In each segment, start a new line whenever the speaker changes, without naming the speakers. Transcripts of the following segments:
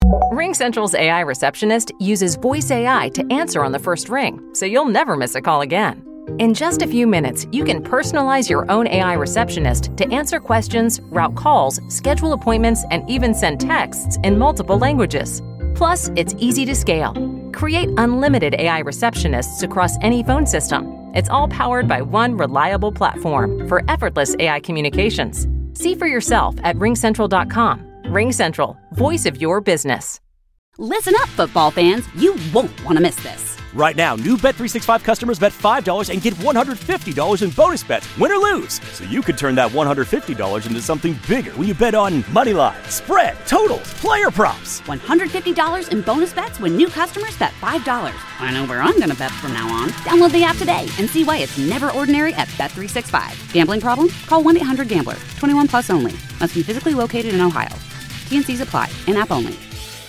RingCentral's AI receptionist uses voice AI to answer on the first ring, so you'll never miss a call again. In just a few minutes, you can personalize your own AI receptionist to answer questions, route calls, schedule appointments, and even send texts in multiple languages. Plus, it's easy to scale. Create unlimited AI receptionists across any phone system. It's all powered by one reliable platform for effortless AI communications. See for yourself at ringcentral.com. RingCentral, voice of your business.
Listen up, football fans. You won't want to miss this.
Right now, new Bet365 customers bet $5 and get $150 in bonus bets, win or lose. So you could turn that $150 into something bigger when you bet on money line, spread, totals, player props.
$150 in bonus bets when new customers bet $5. I know where I'm going to bet from now on. Download the app today and see why it's never ordinary at Bet365. Gambling problem? Call 1-800-GAMBLER. 21 plus only. Must be physically located in Ohio. T&Cs apply. In-app only.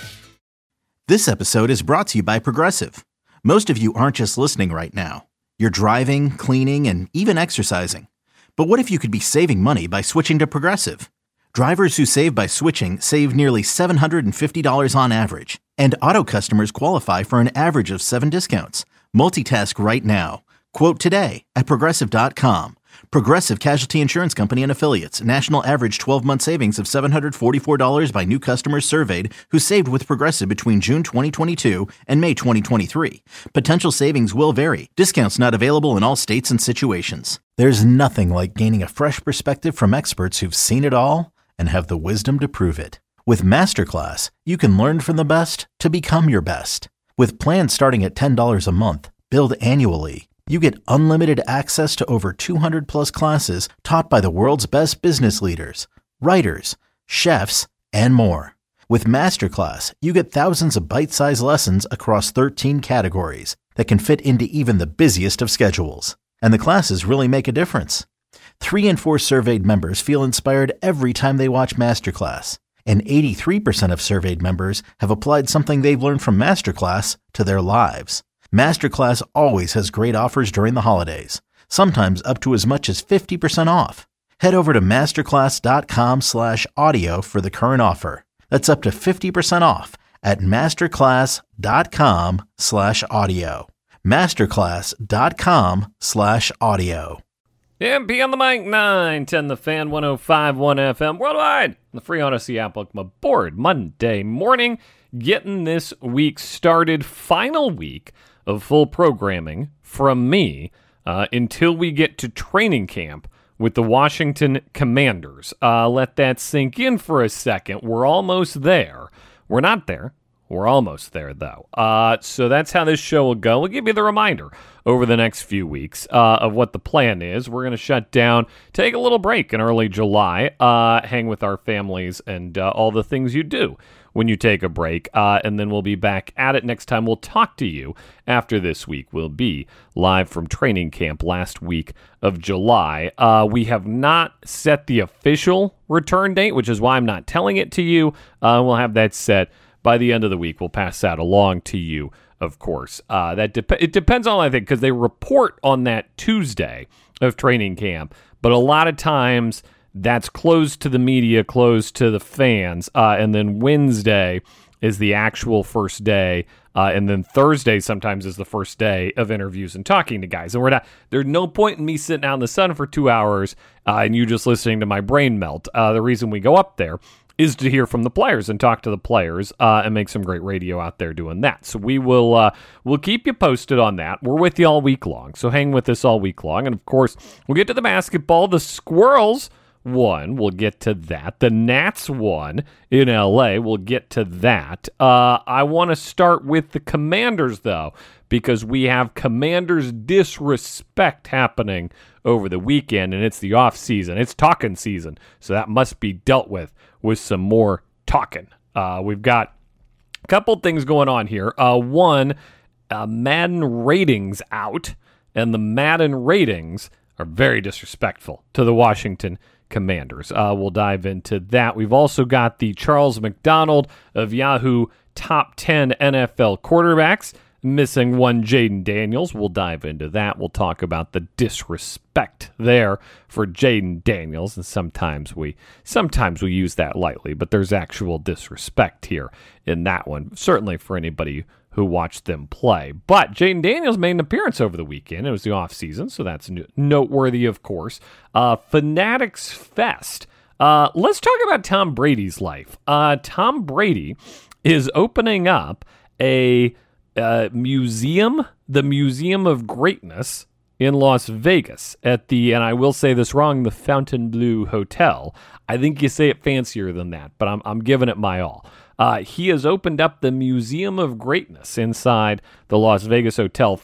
This episode is brought to you by Progressive. Most of you aren't just listening right now. You're driving, cleaning, and even exercising. But what if you could be saving money by switching to Progressive? Drivers who save by switching save nearly $750 on average. And auto customers qualify for an average of 7 discounts. Multitask right now. Quote today at Progressive.com. Progressive Casualty Insurance Company and Affiliates. National average 12-month savings of $744 by new customers surveyed who saved with Progressive between June 2022 and May 2023. Potential savings will vary. Discounts not available in all states and situations. There's nothing like gaining a fresh perspective from experts who've seen it all and have the wisdom to prove it. With Masterclass, you can learn from the best to become your best. With plans starting at $10 a month, billed annually, you get unlimited access to over 200 plus classes taught by the world's best business leaders, writers, chefs, and more. With Masterclass, you get thousands of bite-sized lessons across 13 categories that can fit into even the busiest of schedules. And the classes really make a difference. 3 in 4 surveyed members feel inspired every time they watch Masterclass. And 83% of surveyed members have applied something they've learned from Masterclass to their lives. Masterclass always has great offers during the holidays, sometimes up to as much as 50% off. Head over to masterclass.com/audio for the current offer. That's up to 50% off at masterclass.com/audio. Masterclass.com/audio.
MP on the mic, 910 The Fan, 105.1 FM, worldwide, the free Odyssey app. Welcome aboard Monday morning, getting this week started. Final week of full programming from me until we get to training camp with the Washington Commanders. Let that sink in for a second. We're almost there. We're not there. We're almost there, though. So that's how this show will go. We'll give you the reminder over the next few weeks of what the plan is. We're going to shut down, take a little break in early July, hang with our families, and all the things you do when you take a break, and then we'll be back at it next time. We'll talk to you after this week. We'll be live from training camp last week of July. We have not set the official return date, which is why I'm not telling it to you. We'll have that set by the end of the week. We'll pass that along to you, of course. It depends on, I think, because they report on that Tuesday of training camp, but a lot of times that's closed to the media, closed to the fans, and then Wednesday is the actual first day, and then Thursday sometimes is the first day of interviews and talking to guys. And there's no point in me sitting out in the sun for 2 hours and you just listening to my brain melt. The reason we go up there is to hear from the players and talk to the players and make some great radio out there doing that. So we'll keep you posted on that. We're with you all week long, so hang with us all week long. And, of course, we'll get to the basketball. The Squirrels won. We'll get to that. The Nats won in L.A. We'll get to that. I want to start with the Commanders, though, because we have Commanders disrespect happening over the weekend, and it's the off season. It's talking season, so that must be dealt with some more talking. We've got a couple things going on here. One, Madden ratings out, and the Madden ratings are very disrespectful to the Washington Commanders. We'll dive into that. We've also got the Charles McDonald of Yahoo Top 10 NFL Quarterbacks missing one Jaden Daniels. We'll dive into that. We'll talk about the disrespect there for Jaden Daniels, and sometimes we use that lightly, but there's actual disrespect here in that one, certainly for anybody who watched them play. But Jaden Daniels made an appearance over the weekend. It was the offseason, so that's noteworthy, of course. Fanatics Fest. Let's talk about Tom Brady's life. Tom Brady is opening up a museum, the Museum of Greatness in Las Vegas at the, and I will say this wrong, the Fontainebleau Hotel. I think you say it fancier than that, but I'm giving it my all. He has opened up the Museum of Greatness inside the Las Vegas Hotel,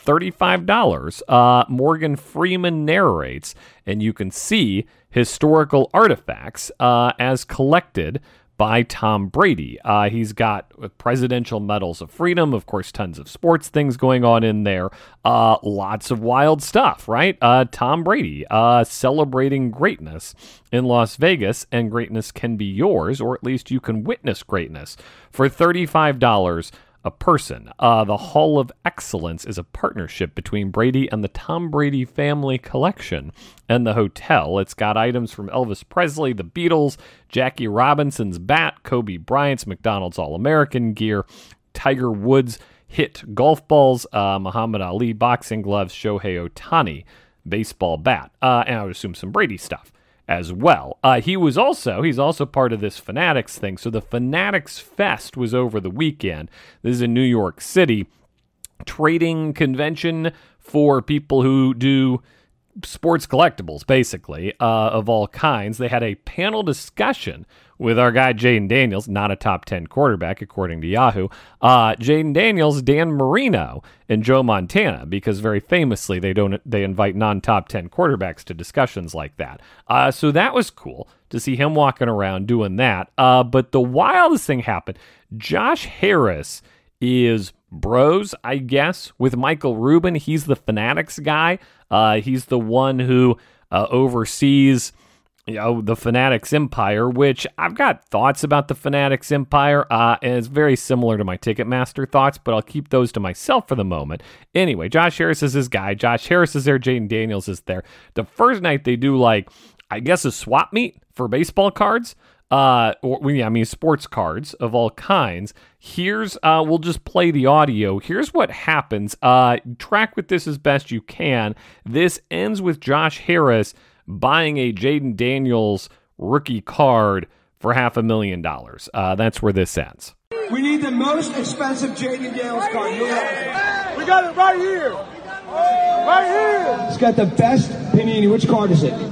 $35. Morgan Freeman narrates, and you can see historical artifacts as collected by Tom Brady. He's got presidential medals of freedom, of course, tons of sports things going on in there. Lots of wild stuff, right? Tom Brady celebrating greatness in Las Vegas, and greatness can be yours, or at least you can witness greatness for $35 a person. The Hall of Excellence is a partnership between Brady and the Tom Brady Family Collection and the hotel. It's got items from Elvis Presley, the Beatles, Jackie Robinson's bat, Kobe Bryant's McDonald's All-American gear, Tiger Woods hit golf balls, Muhammad Ali boxing gloves, Shohei Ohtani baseball bat, and I would assume some Brady stuff as well. He's also part of this Fanatics thing. So the Fanatics Fest was over the weekend. This is in New York City, trading convention for people who do sports collectibles, basically, of all kinds. They had a panel discussion with our guy Jaden Daniels, not a top 10 quarterback, according to Yahoo. Jaden Daniels, Dan Marino, and Joe Montana, because very famously they invite non-top 10 quarterbacks to discussions like that. So that was cool to see him walking around doing that. But the wildest thing happened. Josh Harris is bros, I guess, with Michael Rubin. He's the Fanatics guy. He's the one who oversees the Fanatics Empire, which I've got thoughts about the Fanatics Empire, and it's very similar to my Ticketmaster thoughts, but I'll keep those to myself for the moment. Anyway, Josh Harris is his guy. Josh Harris is there. Jaden Daniels is there. The first night they do, I guess, a swap meet for baseball cards. Sports cards of all kinds. Here's, we'll just play the audio. Here's what happens. Track with this as best you can. This ends with Josh Harris buying a Jaden Daniels rookie card for $500,000. That's where this ends.
We need the most expensive Jaden Daniels card.
We got it right here. Right here.
It's got the best Panini. Which card is it?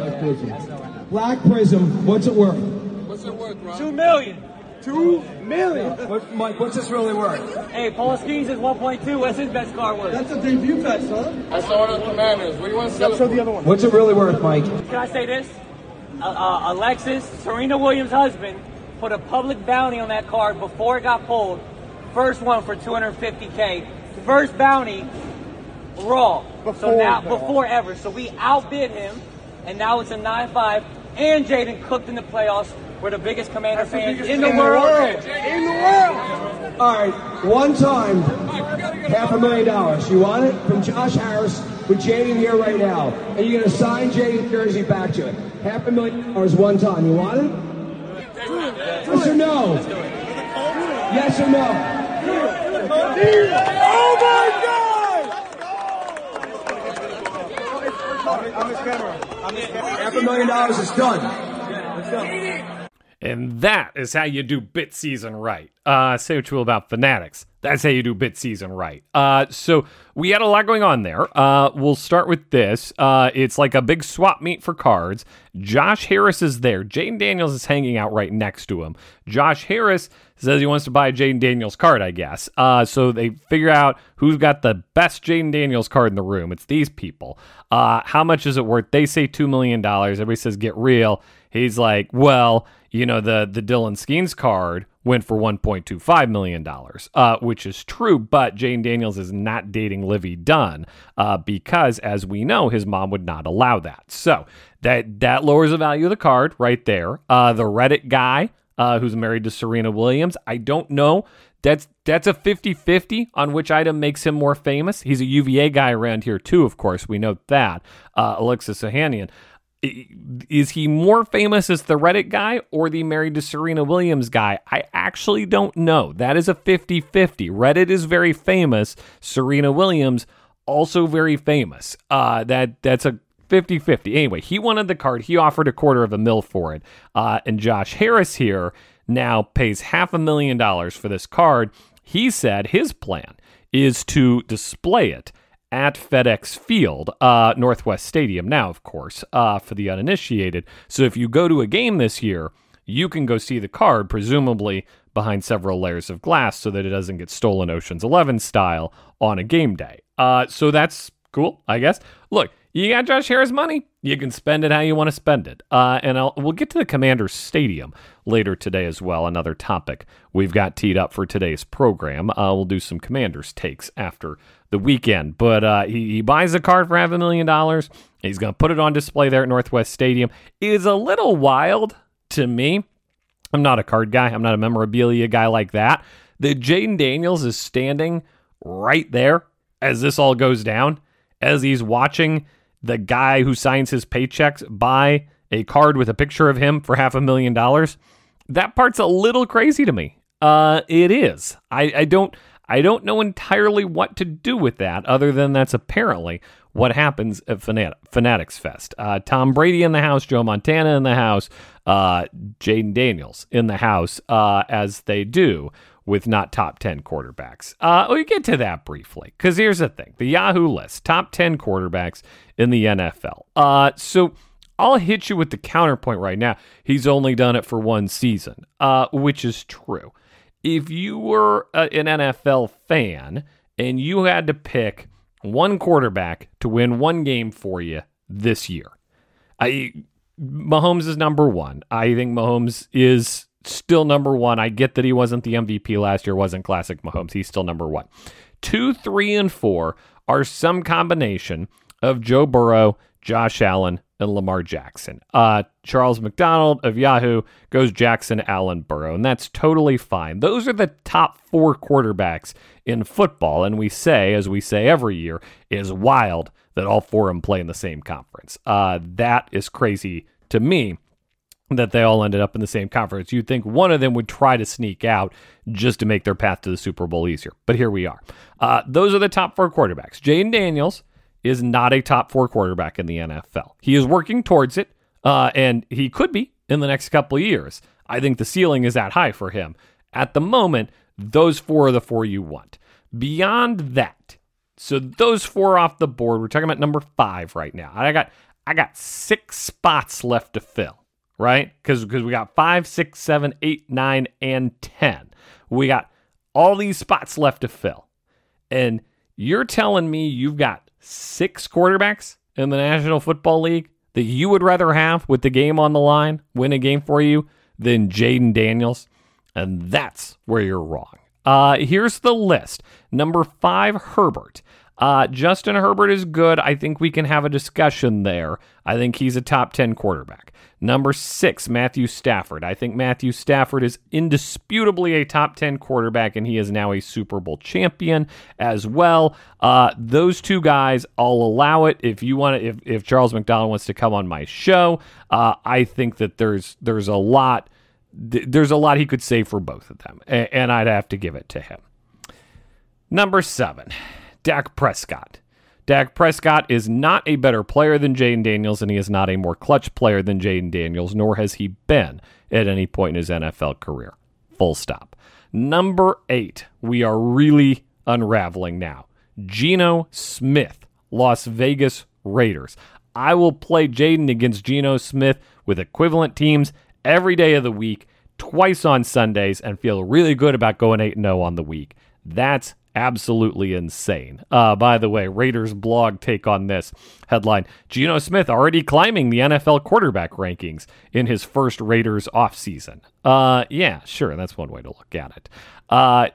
Black Prism. What's it worth?
What's it worth, bro? $2 million.
$2 million. Mike, what's this really worth?
Hey, Paul Skeens is 1.2. What's his best card worth?
That's a debut vest, son.
That's all the Commanders. What do you want to sell?
Show the other one. What's it really worth, Mike?
Can I say this? Alexis, Serena Williams' husband, put a public bounty on that card before it got pulled. First one for $250K. First bounty, raw. Before ever. So we outbid him, and now it's a 9-5. And Jaden cooked in the playoffs. We're the biggest Commander fans in the world.
In the world. All right, one time, $500,000. You want it? From Josh Harris with Jaden here right now. And you're going to sign Jaden's jersey back to it. $500,000 one time. You want it? Yes or no? Yes or no?
Oh my God!
I'm his camera. $500,000 is done. It's done.
And that is how you do bit season right. Say what you will about Fanatics. That's how you do bit season right. So we had a lot going on there. We'll start with this. It's like a big swap meet for cards. Josh Harris is there. Jaden Daniels is hanging out right next to him. Josh Harris says he wants to buy a Jaden Daniels card, I guess. So they figure out who's got the best Jaden Daniels card in the room. It's these people. How much is it worth? They say $2 million. Everybody says, get real. He's like, well, the Dylan Skeens card went for $1.25 million, which is true, but Jaden Daniels is not dating Livy Dunn because, as we know, his mom would not allow that. So that lowers the value of the card right there. The Reddit guy who's married to Serena Williams. I don't know. That's a 50-50 on which item makes him more famous. He's a UVA guy around here too, of course. We know that. Alexis Ohanian. Is he more famous as the Reddit guy or the married to Serena Williams guy? I actually don't know. That is a 50-50. Reddit is very famous. Serena Williams, also very famous. That's a 50-50. Anyway, he wanted the card. He offered $250,000 for it. And Josh Harris here now pays $500,000 for this card. He said his plan is to display it at FedEx Field, Northwest Stadium now, of course, for the uninitiated. So if you go to a game this year, you can go see the card, presumably behind several layers of glass so that it doesn't get stolen Ocean's 11 style on a game day. So that's cool, I guess. Look, you got Josh Harris money, you can spend it how you want to spend it. And we'll get to the Commanders Stadium later today as well, another topic we've got teed up for today's program. We'll do some Commanders takes after the weekend. But he buys a card for $500,000. He's going to put it on display there at Northwest Stadium. It is a little wild to me. I'm not a card guy. I'm not a memorabilia guy like that. That Jayden Daniels is standing right there as this all goes down, as he's watching the guy who signs his paychecks buy a card with a picture of him for $500,000. That part's a little crazy to me. It is. I don't know entirely what to do with that, other than that's apparently what happens at Fanatics Fest. Tom Brady in the house, Joe Montana in the house, Jayden Daniels in the house, as they do with not top 10 quarterbacks. We'll get to that briefly, because here's the thing. The Yahoo list, top 10 quarterbacks in the NFL. So I'll hit you with the counterpoint right now. He's only done it for one season, which is true. If you were an NFL fan and you had to pick one quarterback to win one game for you this year, Mahomes is number one. I think Mahomes is still number one. I get that he wasn't the MVP last year, wasn't classic Mahomes. He's still number one. 2, 3, and 4 are some combination of Joe Burrow, Josh Allen, and Lamar Jackson. Charles McDonald of Yahoo goes Jackson, Allen, Burrow, and that's totally fine. Those are the top 4 quarterbacks in football, and we say, as we say every year, it is wild that all 4 of them play in the same conference. That is crazy to me that they all ended up in the same conference. You'd think one of them would try to sneak out just to make their path to the Super Bowl easier, but here we are. Those are the top 4 quarterbacks. Jayden Daniels is not a top 4 quarterback in the NFL. He is working towards it, and he could be in the next couple of years. I think the ceiling is that high for him. At the moment, those 4 are the 4 you want. Beyond that, so those 4 off the board, we're talking about number 5 right now. I got 6 spots left to fill, right? Because we got 5, 6, 7, 8, 9, and 10. We got all these spots left to fill. And you're telling me you've got 6 quarterbacks in the National Football League that you would rather have with the game on the line, win a game for you, than Jayden Daniels? And that's where you're wrong. Here's the list. Number 5, Herbert. Justin Herbert is good. I think we can have a discussion there. I think he's a top 10 quarterback. Number 6, Matthew Stafford. I think Matthew Stafford is indisputably a top 10 quarterback, and he is now a Super Bowl champion as well. Those 2 guys, I'll allow it. If you want to, if Charles McDonald wants to come on my show, I think that there's a lot he could say for both of them, and I'd have to give it to him. Number 7, Dak Prescott. Dak Prescott is not a better player than Jayden Daniels, and he is not a more clutch player than Jayden Daniels, nor has he been at any point in his NFL career. Full stop. Number 8, we are really unraveling now. Geno Smith, Las Vegas Raiders. I will play Jayden against Geno Smith with equivalent teams every day of the week, twice on Sundays, and feel really good about going 8-0 on the week. That's absolutely insane. By the way, Raiders blog take on this headline: Geno Smith already climbing the NFL quarterback rankings in his first Raiders offseason. Yeah, sure, that's one way to look at it.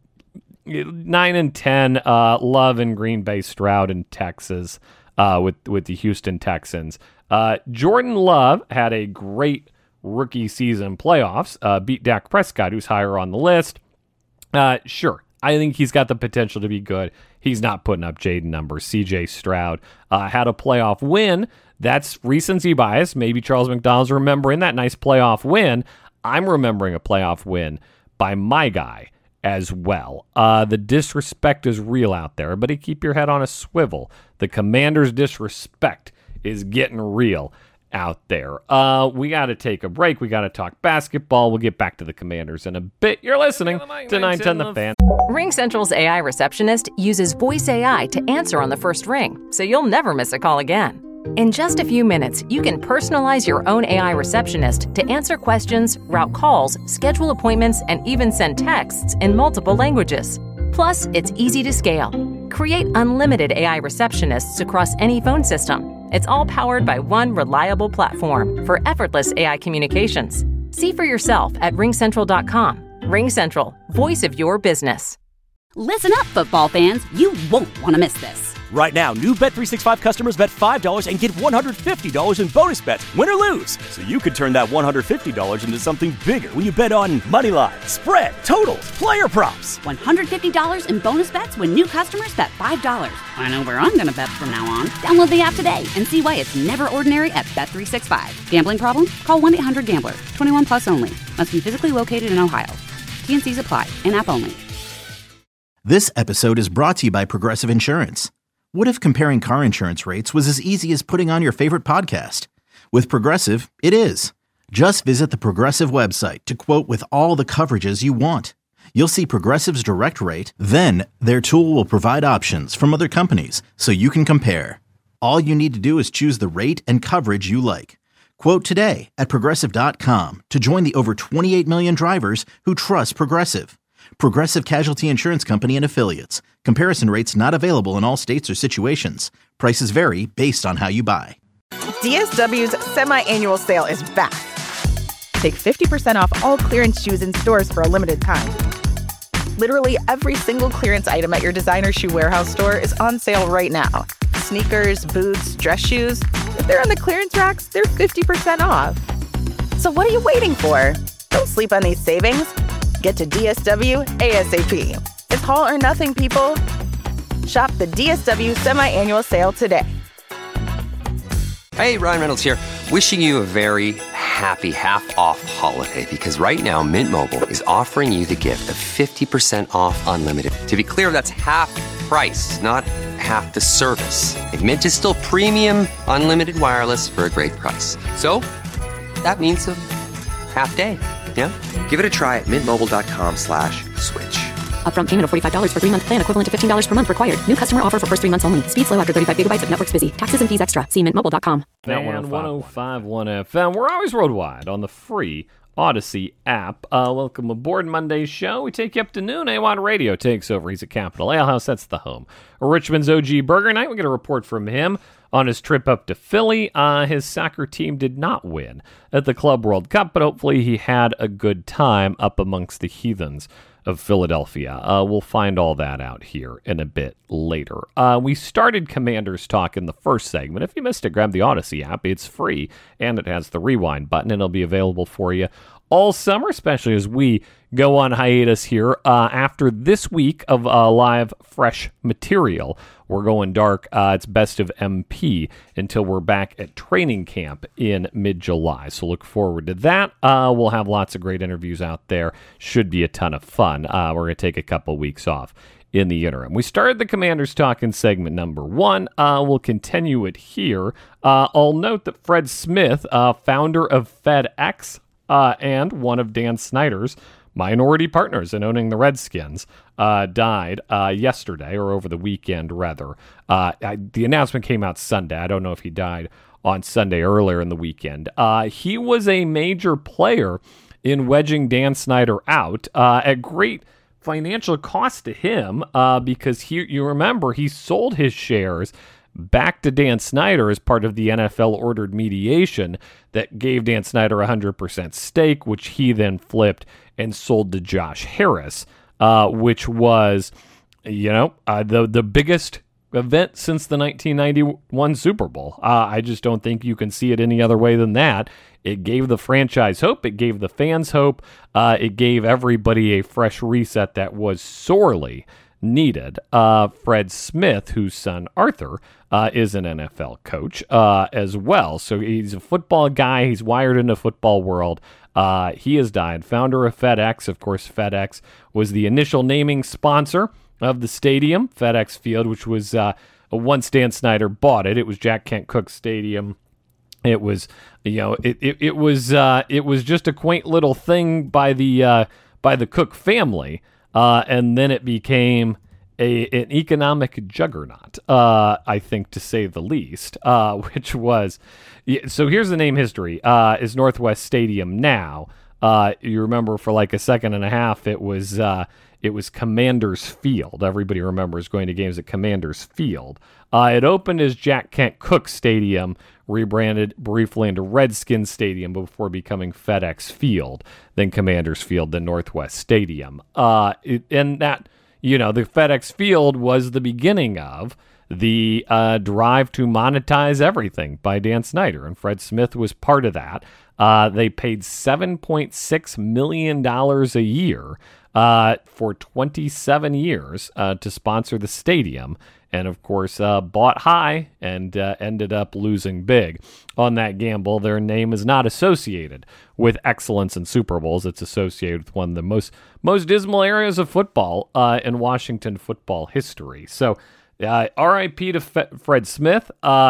9 and 10, Love in Green Bay, Stroud in Texas with the Houston Texans. Jordan Love had a great rookie season playoffs, beat Dak Prescott, who's higher on the list. Sure, I think he's got the potential to be good. He's not putting up Jaden numbers. CJ Stroud had a playoff win. That's recency bias. Maybe Charles McDonald's remembering that nice playoff win. I'm remembering a playoff win by my guy as well. The disrespect is real out there, but keep your head on a swivel. The Commanders' disrespect is getting real out there. We got to take a break. We got to talk basketball. We'll get back to the Commanders in a bit. You're listening to 910 The Fan.
RingCentral's AI receptionist uses voice AI to answer on the first ring, so you'll never miss a call again. In just a few minutes, you can personalize your own AI receptionist to answer questions, route calls, schedule appointments, and even send texts in multiple languages. Plus, it's easy to scale. Create unlimited AI receptionists across any phone system. It's all powered by one reliable platform for effortless AI communications. See for yourself at ringcentral.com. RingCentral, voice of your business.
Listen up, football fans. You won't want to miss this.
Right now, new Bet365 customers bet $5 and get $150 in bonus bets, win or lose. So you could turn that $150 into something bigger when you bet on moneyline, spread, totals, player props.
$150 in bonus bets when new customers bet $5. I know where I'm going to bet from now on. Download the app today and see why it's never ordinary at Bet365. Gambling problem? Call 1-800-GAMBLER. 21 plus only. Must be physically located in Ohio. T&Cs apply. In-app only.
This episode is brought to you by Progressive Insurance. What if comparing car insurance rates was as easy as putting on your favorite podcast? With Progressive, it is. Just visit the Progressive website to quote with all the coverages you want. You'll see Progressive's direct rate, then their tool will provide options from other companies so you can compare. All you need to do is choose the rate and coverage you like. Quote today at Progressive.com to join the over 28 million drivers who trust Progressive. Progressive Casualty Insurance Company and Affiliates. Comparison rates not available in all states or situations. Prices vary based on how you buy.
DSW's semi-annual sale is back. Take 50% off all clearance shoes in stores for a limited time. Literally every single clearance item at your designer shoe warehouse store is on sale right now. Sneakers, boots, dress shoes. If they're on the clearance racks, they're 50% off. So what are you waiting for? Don't sleep on these savings. Get to DSW ASAP. It's all or nothing, people. Shop the DSW semi-annual sale today.
Hey, Ryan Reynolds here. Wishing you a very happy half-off holiday because right now Mint Mobile is offering you the gift of 50% off unlimited. To be clear, that's half price, not half the service. And Mint is still premium unlimited wireless for a great price. So that means a half day. Yeah? Give it a try at mintmobile.com/switch.
Upfront payment of $45 for 3-month plan, equivalent to $15 per month required. New customer offer for first 3 months only. Speed slow after 35 gigabytes if network's busy. Taxes and fees extra. See mintmobile.com.
Fan 105.1 FM. We're always worldwide on the free Odyssey app. Welcome aboard Monday's show. We take you up to noon. A1 Radio takes over. He's at Capitol Ale House. That's the home. Richmond's OG Burger Night. We get a report from him on his trip up to Philly. His soccer team did not win at the Club World Cup, but hopefully he had a good time up amongst the heathens of Philadelphia. We'll find all that out here in a bit later. We started Commanders Talk in the first segment. If you missed it, grab the Odyssey app. It's free, and it has the rewind button, and it'll be available for you all summer, especially as we go on hiatus here. After this week of live, fresh material, we're going dark. It's best of MP until we're back at training camp in mid-July. So look forward to that. We'll have lots of great interviews out there. Should be a ton of fun. We're going to take a couple weeks off in the interim. We started the Commanders Talk in segment number 1. We'll continue it here. I'll note that Fred Smith, founder of FedEx, and one of Dan Snyder's minority partners in owning the Redskins, died yesterday, or over the weekend, rather. The announcement came out Sunday. I don't know if he died on Sunday earlier in the weekend. He was a major player in wedging Dan Snyder out at great financial cost to him because you remember he sold his shares back to Dan Snyder as part of the NFL-ordered mediation that gave Dan Snyder 100% stake, which he then flipped and sold to Josh Harris, which was, the biggest event since the 1991 Super Bowl. I just don't think you can see it any other way than that. It gave the franchise hope. It gave the fans hope. It gave everybody a fresh reset that was sorely needed. Fred Smith, whose son Arthur is an NFL coach as well. So he's a football guy. He's wired in the football world. He has died. Founder of FedEx. Of course, FedEx was the initial naming sponsor of the stadium, FedEx Field, which was once Dan Snyder bought it. It was Jack Kent Cooke Stadium. It was, it was just a quaint little thing by the Cook family, and then it became an economic juggernaut, I think, to say the least. Which was, so here's the name history: is Northwest Stadium now? You remember for like a second and a half, it was Commanders Field. Everybody remembers going to games at Commanders Field. It opened as Jack Kent Cooke Stadium, rebranded briefly into Redskins Stadium before becoming FedEx Field, then Commanders Field, then Northwest Stadium. And that, the FedEx Field was the beginning of the drive to monetize everything by Dan Snyder, and Fred Smith was part of that. They paid $7.6 million a year for 27 years to sponsor the stadium, and of course bought high and ended up losing big on that gamble. Their name is not associated with excellence in Super Bowls. It's associated with one of the most dismal areas of football in Washington football history. So R.I.P. to Fred Smith.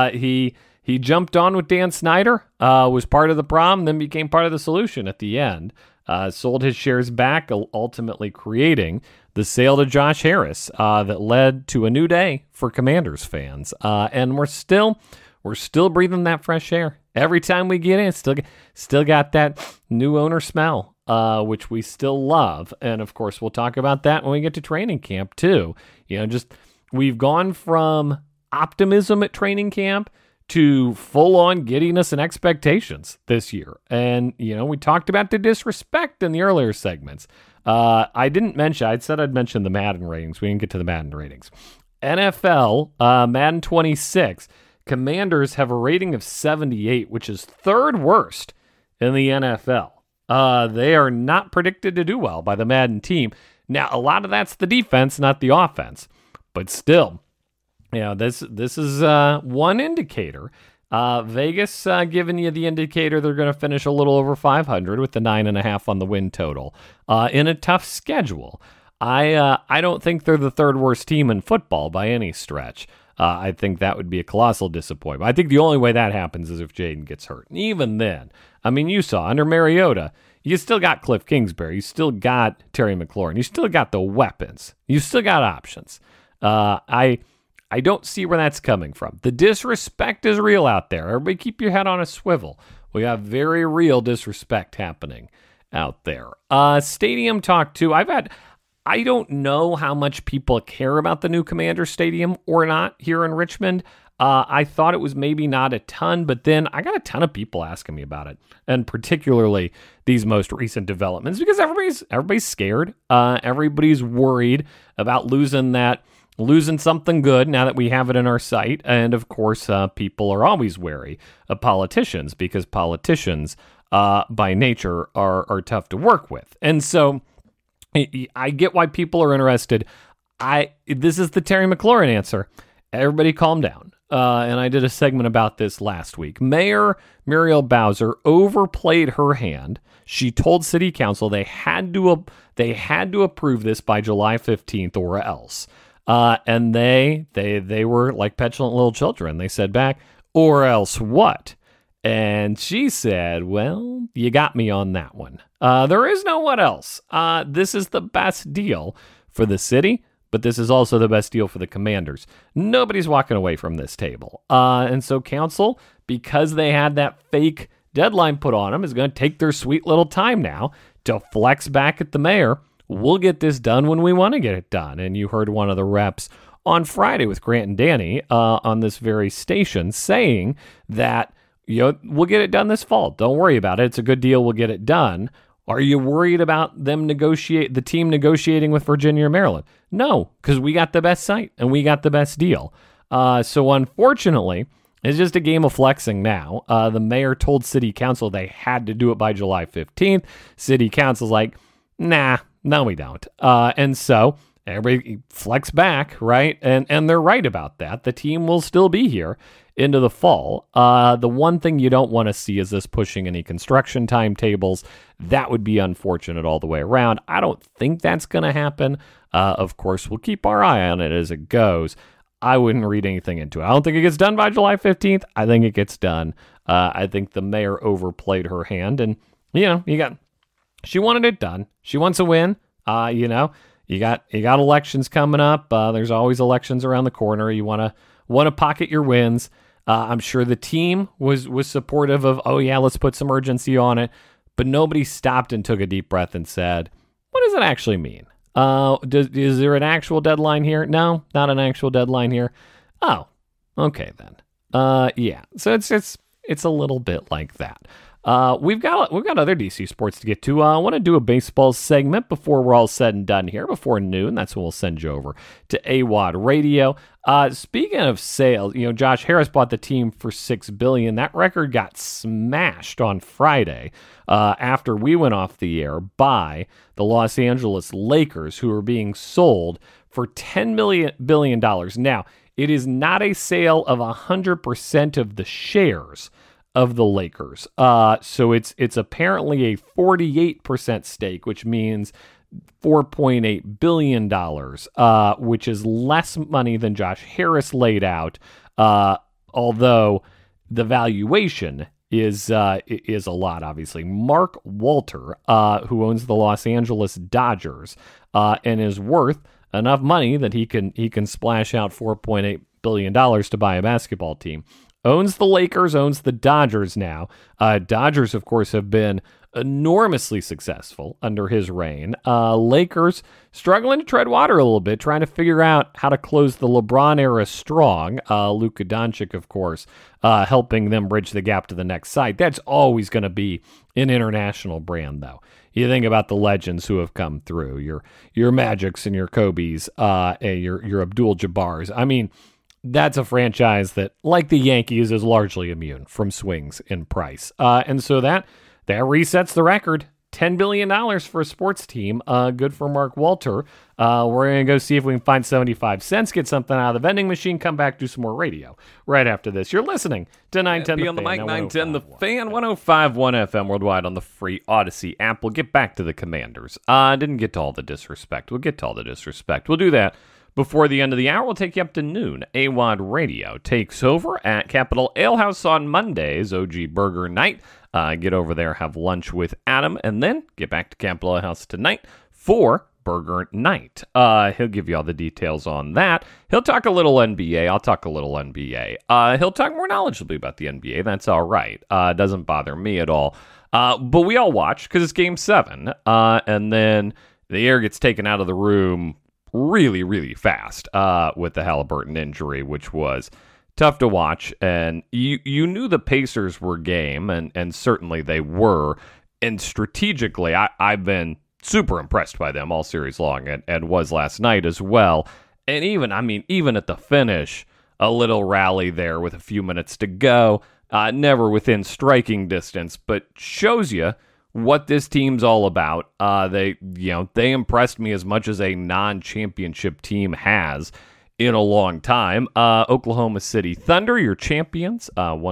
He jumped on with Dan Snyder, was part of the problem, then became part of the solution at the end. Sold his shares back, ultimately creating the sale to Josh Harris that led to a new day for Commanders fans. And we're still breathing that fresh air. Every time we get in, still got that new owner smell, which we still love. And of course, we'll talk about that when we get to training camp too. We've gone from optimism at training camp to full-on giddiness and expectations this year. And, we talked about the disrespect in the earlier segments. I said I'd mention the Madden ratings. We didn't get to the Madden ratings. NFL, Madden 26, Commanders have a rating of 78, which is third worst in the NFL. They are not predicted to do well by the Madden team. Now, a lot of that's the defense, not the offense. But still, this is one indicator. Vegas giving you the indicator they're going to finish a little over 500 with the 9.5 on the win total in a tough schedule. I don't think they're the third worst team in football by any stretch. I think that would be a colossal disappointment. I think the only way that happens is if Jaden gets hurt. And even then, you saw under Mariota, you still got Cliff Kingsbury, you still got Terry McLaurin, you still got the weapons, you still got options. I don't see where that's coming from. The disrespect is real out there. Everybody keep your head on a swivel. We have very real disrespect happening out there. Stadium talk too. I don't know how much people care about the new Commander Stadium or not here in Richmond. I thought it was maybe not a ton, but then I got a ton of people asking me about it, and particularly these most recent developments, because everybody's scared. Everybody's worried about losing something good now that we have it in our sight. And of course, people are always wary of politicians because politicians by nature are tough to work with. And so I get why people are interested. This is the Terry McLaurin answer. Everybody calm down. And I did a segment about this last week. Mayor Muriel Bowser overplayed her hand. She told City Council they had to approve this by July 15th or else. And they were like petulant little children. They said back, or else what? And she said, well, you got me on that one. There is no what else. This is the best deal for the city, but this is also the best deal for the Commanders. Nobody's walking away from this table. And so council, because they had that fake deadline put on them, is going to take their sweet little time now to flex back at the mayor. We'll get this done when we want to get it done. And you heard one of the reps on Friday with Grant and Danny on this very station saying that, we'll get it done this fall. Don't worry about it. It's a good deal. We'll get it done. Are you worried about the team negotiating with Virginia or Maryland? No, because we got the best site and we got the best deal. So unfortunately, it's just a game of flexing now. The mayor told city council they had to do it by July 15th. City council's like, nah, no, we don't. And so everybody flex back, right? And they're right about that. The team will still be here into the fall. The one thing you don't want to see is this pushing any construction timetables. That would be unfortunate all the way around. I don't think that's going to happen. Of course, we'll keep our eye on it as it goes. I wouldn't read anything into it. I don't think it gets done by July 15th. I think it gets done. I think the mayor overplayed her hand, and she wanted it done. She wants a win. You got elections coming up. There's always elections around the corner. You want to pocket your wins. I'm sure the team was supportive of, oh yeah, let's put some urgency on it. But nobody stopped and took a deep breath and said, what does it actually mean? Is there an actual deadline here? No, not an actual deadline here. Oh, okay then. Yeah. So it's a little bit like that. We've got other DC sports to get to. I want to do a baseball segment before we're all said and done here, before noon. That's when we'll send you over to AWOD Radio. Speaking of sales, Josh Harris bought the team for $6 billion. That record got smashed on Friday after we went off the air by the Los Angeles Lakers, who are being sold for $10 billion. Now, it is not a sale of 100% of the shares of the Lakers. So it's apparently a 48% stake, which means $4.8 billion, which is less money than Josh Harris laid out, although the valuation is a lot, obviously. Mark Walter, who owns the Los Angeles Dodgers, and is worth enough money that he can splash out $4.8 billion to buy a basketball team. Owns the Lakers, owns the Dodgers now. Dodgers, of course, have been enormously successful under his reign. Lakers struggling to tread water a little bit, trying to figure out how to close the LeBron era strong. Luka Doncic, of course, helping them bridge the gap to the next site. That's always going to be an international brand, though. You think about the legends who have come through, your Magics and your Kobes, your Abdul Jabbars. I mean, that's a franchise that, like the Yankees, is largely immune from swings in price. And so that resets the record. $10 billion for a sports team. Good for Mark Walter. We're going to go see if we can find 75 cents, get something out of the vending machine, come back, do some more radio right after this. You're listening to 910 The Fan. Be on the mic, 910 The Fan, 105.1 FM worldwide on the free Odyssey app. We'll get back to the Commanders. Didn't get to all the disrespect. We'll get to all the disrespect. We'll do that before the end of the hour. We'll take you up to noon. AWOD Radio takes over at Capital Ale House on Mondays, OG Burger Night. Get over there, have lunch with Adam, and then get back to Capital Ale House tonight for Burger Night. He'll give you all the details on that. He'll talk a little NBA. I'll talk a little NBA. He'll talk more knowledgeably about the NBA. That's all right. Doesn't bother me at all. But we all watch because it's Game 7. And then the air gets taken out of the room really, really fast with the Halliburton injury, which was tough to watch. And you knew the Pacers were game, and certainly they were. And strategically, I've been super impressed by them all series long, and was last night as well. And even at the finish, a little rally there with a few minutes to go, never within striking distance, but shows you what this team's all about. They impressed me as much as a non-championship team has in a long time. Oklahoma City Thunder, your champions,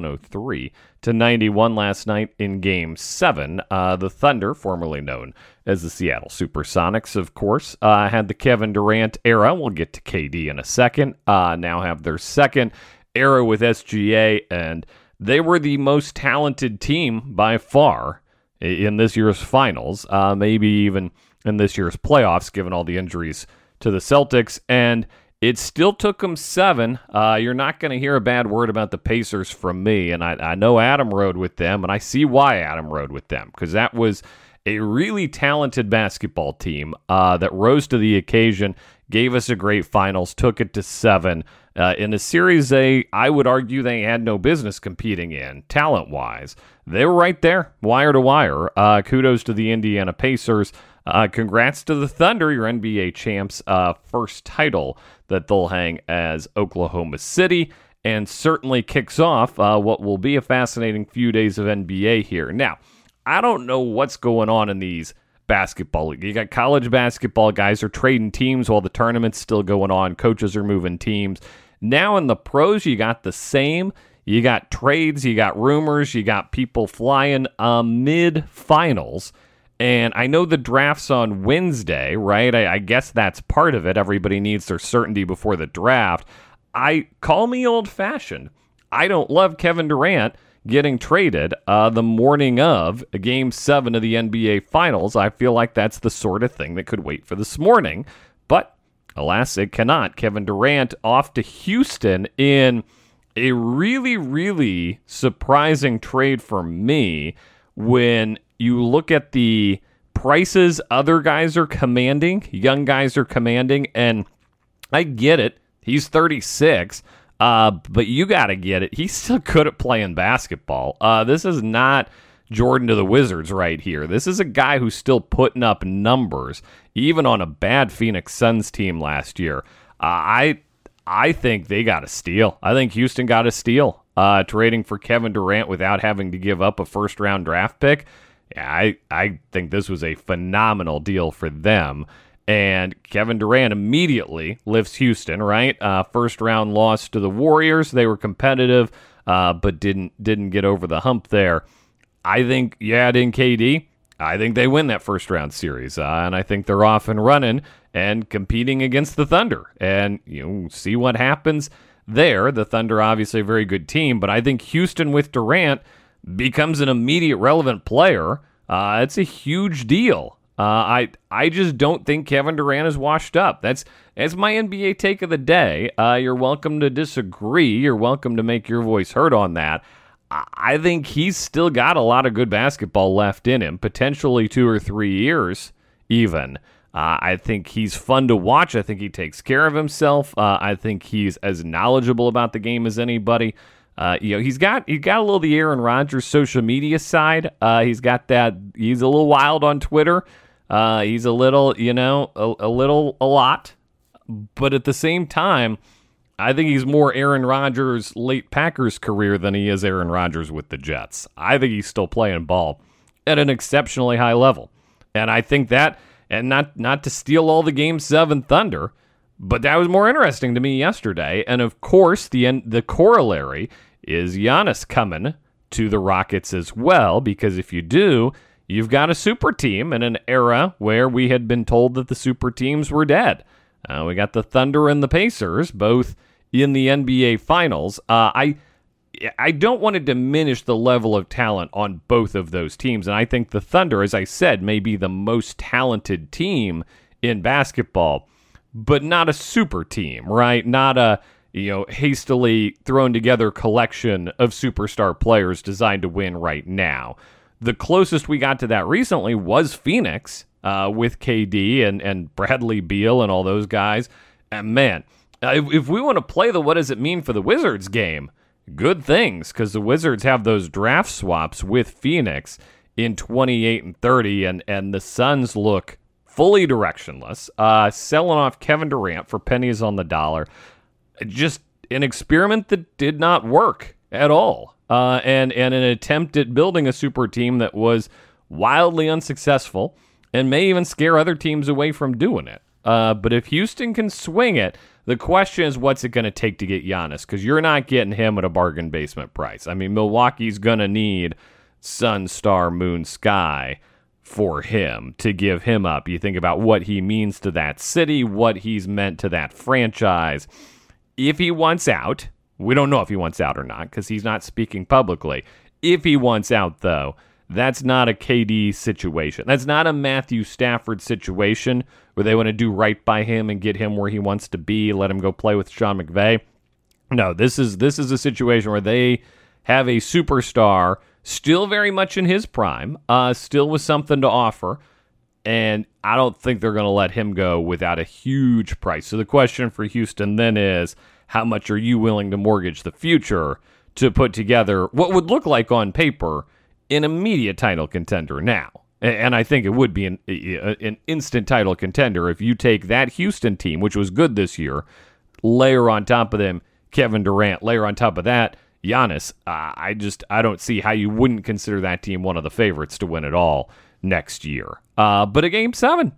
103-91 last night in Game 7. The Thunder, formerly known as the Seattle Supersonics, of course, had the Kevin Durant era. We'll get to KD in a second. Now have their second era with SGA, and they were the most talented team by far in this year's finals, maybe even in this year's playoffs, given all the injuries to the Celtics. And it still took them 7. You're not going to hear a bad word about the Pacers from me. And I know Adam rode with them, and I see why Adam rode with them, because that was a really talented basketball team that rose to the occasion, gave us a great finals, took it to 7. In a series I would argue they had no business competing in, talent-wise. They were right there, wire to wire. Kudos to the Indiana Pacers. Congrats to the Thunder, your NBA champs, first title that they'll hang as Oklahoma City, and certainly kicks off what will be a fascinating few days of NBA here. Now, I don't know what's going on in these basketball league. You got college basketball, guys are trading teams while the tournament's still going on. Coaches are moving teams. Now in the pros, you got the same. You got trades, you got rumors, you got people flying mid-finals. And I know the draft's on Wednesday, right? I guess that's part of it. Everybody needs their certainty before the draft. Call me old-fashioned. I don't love Kevin Durant getting traded the morning of Game 7 of the NBA Finals. I feel like that's the sort of thing that could wait for this morning. But, alas, it cannot. Kevin Durant off to Houston in a really, really surprising trade for me when you look at the prices other guys are commanding, young guys are commanding, and I get it. He's 36. But you got to get it. He's still good at playing basketball. This is not Jordan to the Wizards right here. This is a guy who's still putting up numbers, even on a bad Phoenix Suns team last year. I think they got a steal. I think Houston got a steal, trading for Kevin Durant without having to give up a first-round draft pick. Yeah, I think this was a phenomenal deal for them. And Kevin Durant immediately lifts Houston, right? First round loss to the Warriors. They were competitive, but didn't get over the hump there. I think you add in KD, I think they win that first round series. And I think they're off and running and competing against the Thunder. And see what happens there. The Thunder, obviously a very good team, but I think Houston with Durant becomes an immediate relevant player. It's a huge deal. I just don't think Kevin Durant is washed up. That's my NBA take of the day. You're welcome to disagree. You're welcome to make your voice heard on that. I think he's still got a lot of good basketball left in him, potentially 2 or 3 years even. I think he's fun to watch. I think he takes care of himself. I think he's as knowledgeable about the game as anybody. He's got a little the Aaron Rodgers social media side. He's got that. He's a little wild on Twitter. He's a little, a lot. But at the same time, I think he's more Aaron Rodgers' late Packers career than he is Aaron Rodgers with the Jets. I think he's still playing ball at an exceptionally high level. And I think that, and not to steal all the Game 7 thunder, but that was more interesting to me yesterday. And of course, the corollary is Giannis coming to the Rockets as well, because if you do, you've got a super team in an era where we had been told that the super teams were dead. We got the Thunder and the Pacers, both in the NBA Finals. I don't want to diminish the level of talent on both of those teams, and I think the Thunder, as I said, may be the most talented team in basketball, but not a super team, right? Not a hastily thrown together collection of superstar players designed to win right now. The closest we got to that recently was Phoenix with KD and Bradley Beal and all those guys. And man, if we want to play the what does it mean for the Wizards game, good things, because the Wizards have those draft swaps with Phoenix in 28 and 30, and the Suns look fully directionless, selling off Kevin Durant for pennies on the dollar. Just an experiment that did not work at all. And an attempt at building a super team that was wildly unsuccessful and may even scare other teams away from doing it. But if Houston can swing it, the question is, what's it going to take to get Giannis? Because you're not getting him at a bargain basement price. I mean, Milwaukee's going to need sun, star, moon, sky for him to give him up. You think about what he means to that city, what he's meant to that franchise. If he wants out, we don't know if he wants out or not because he's not speaking publicly. If he wants out, though, that's not a KD situation. That's not a Matthew Stafford situation where they want to do right by him and get him where he wants to be, let him go play with Sean McVay. No, this is a situation where they have a superstar still very much in his prime, still with something to offer, and I don't think they're going to let him go without a huge price. So the question for Houston then is, how much are you willing to mortgage the future to put together what would look like on paper an immediate title contender? Now, And I think it would be an instant title contender if you take that Houston team, which was good this year, layer on top of them Kevin Durant, layer on top of that Giannis. I don't see how you wouldn't consider that team one of the favorites to win it all next year. But a Game 7,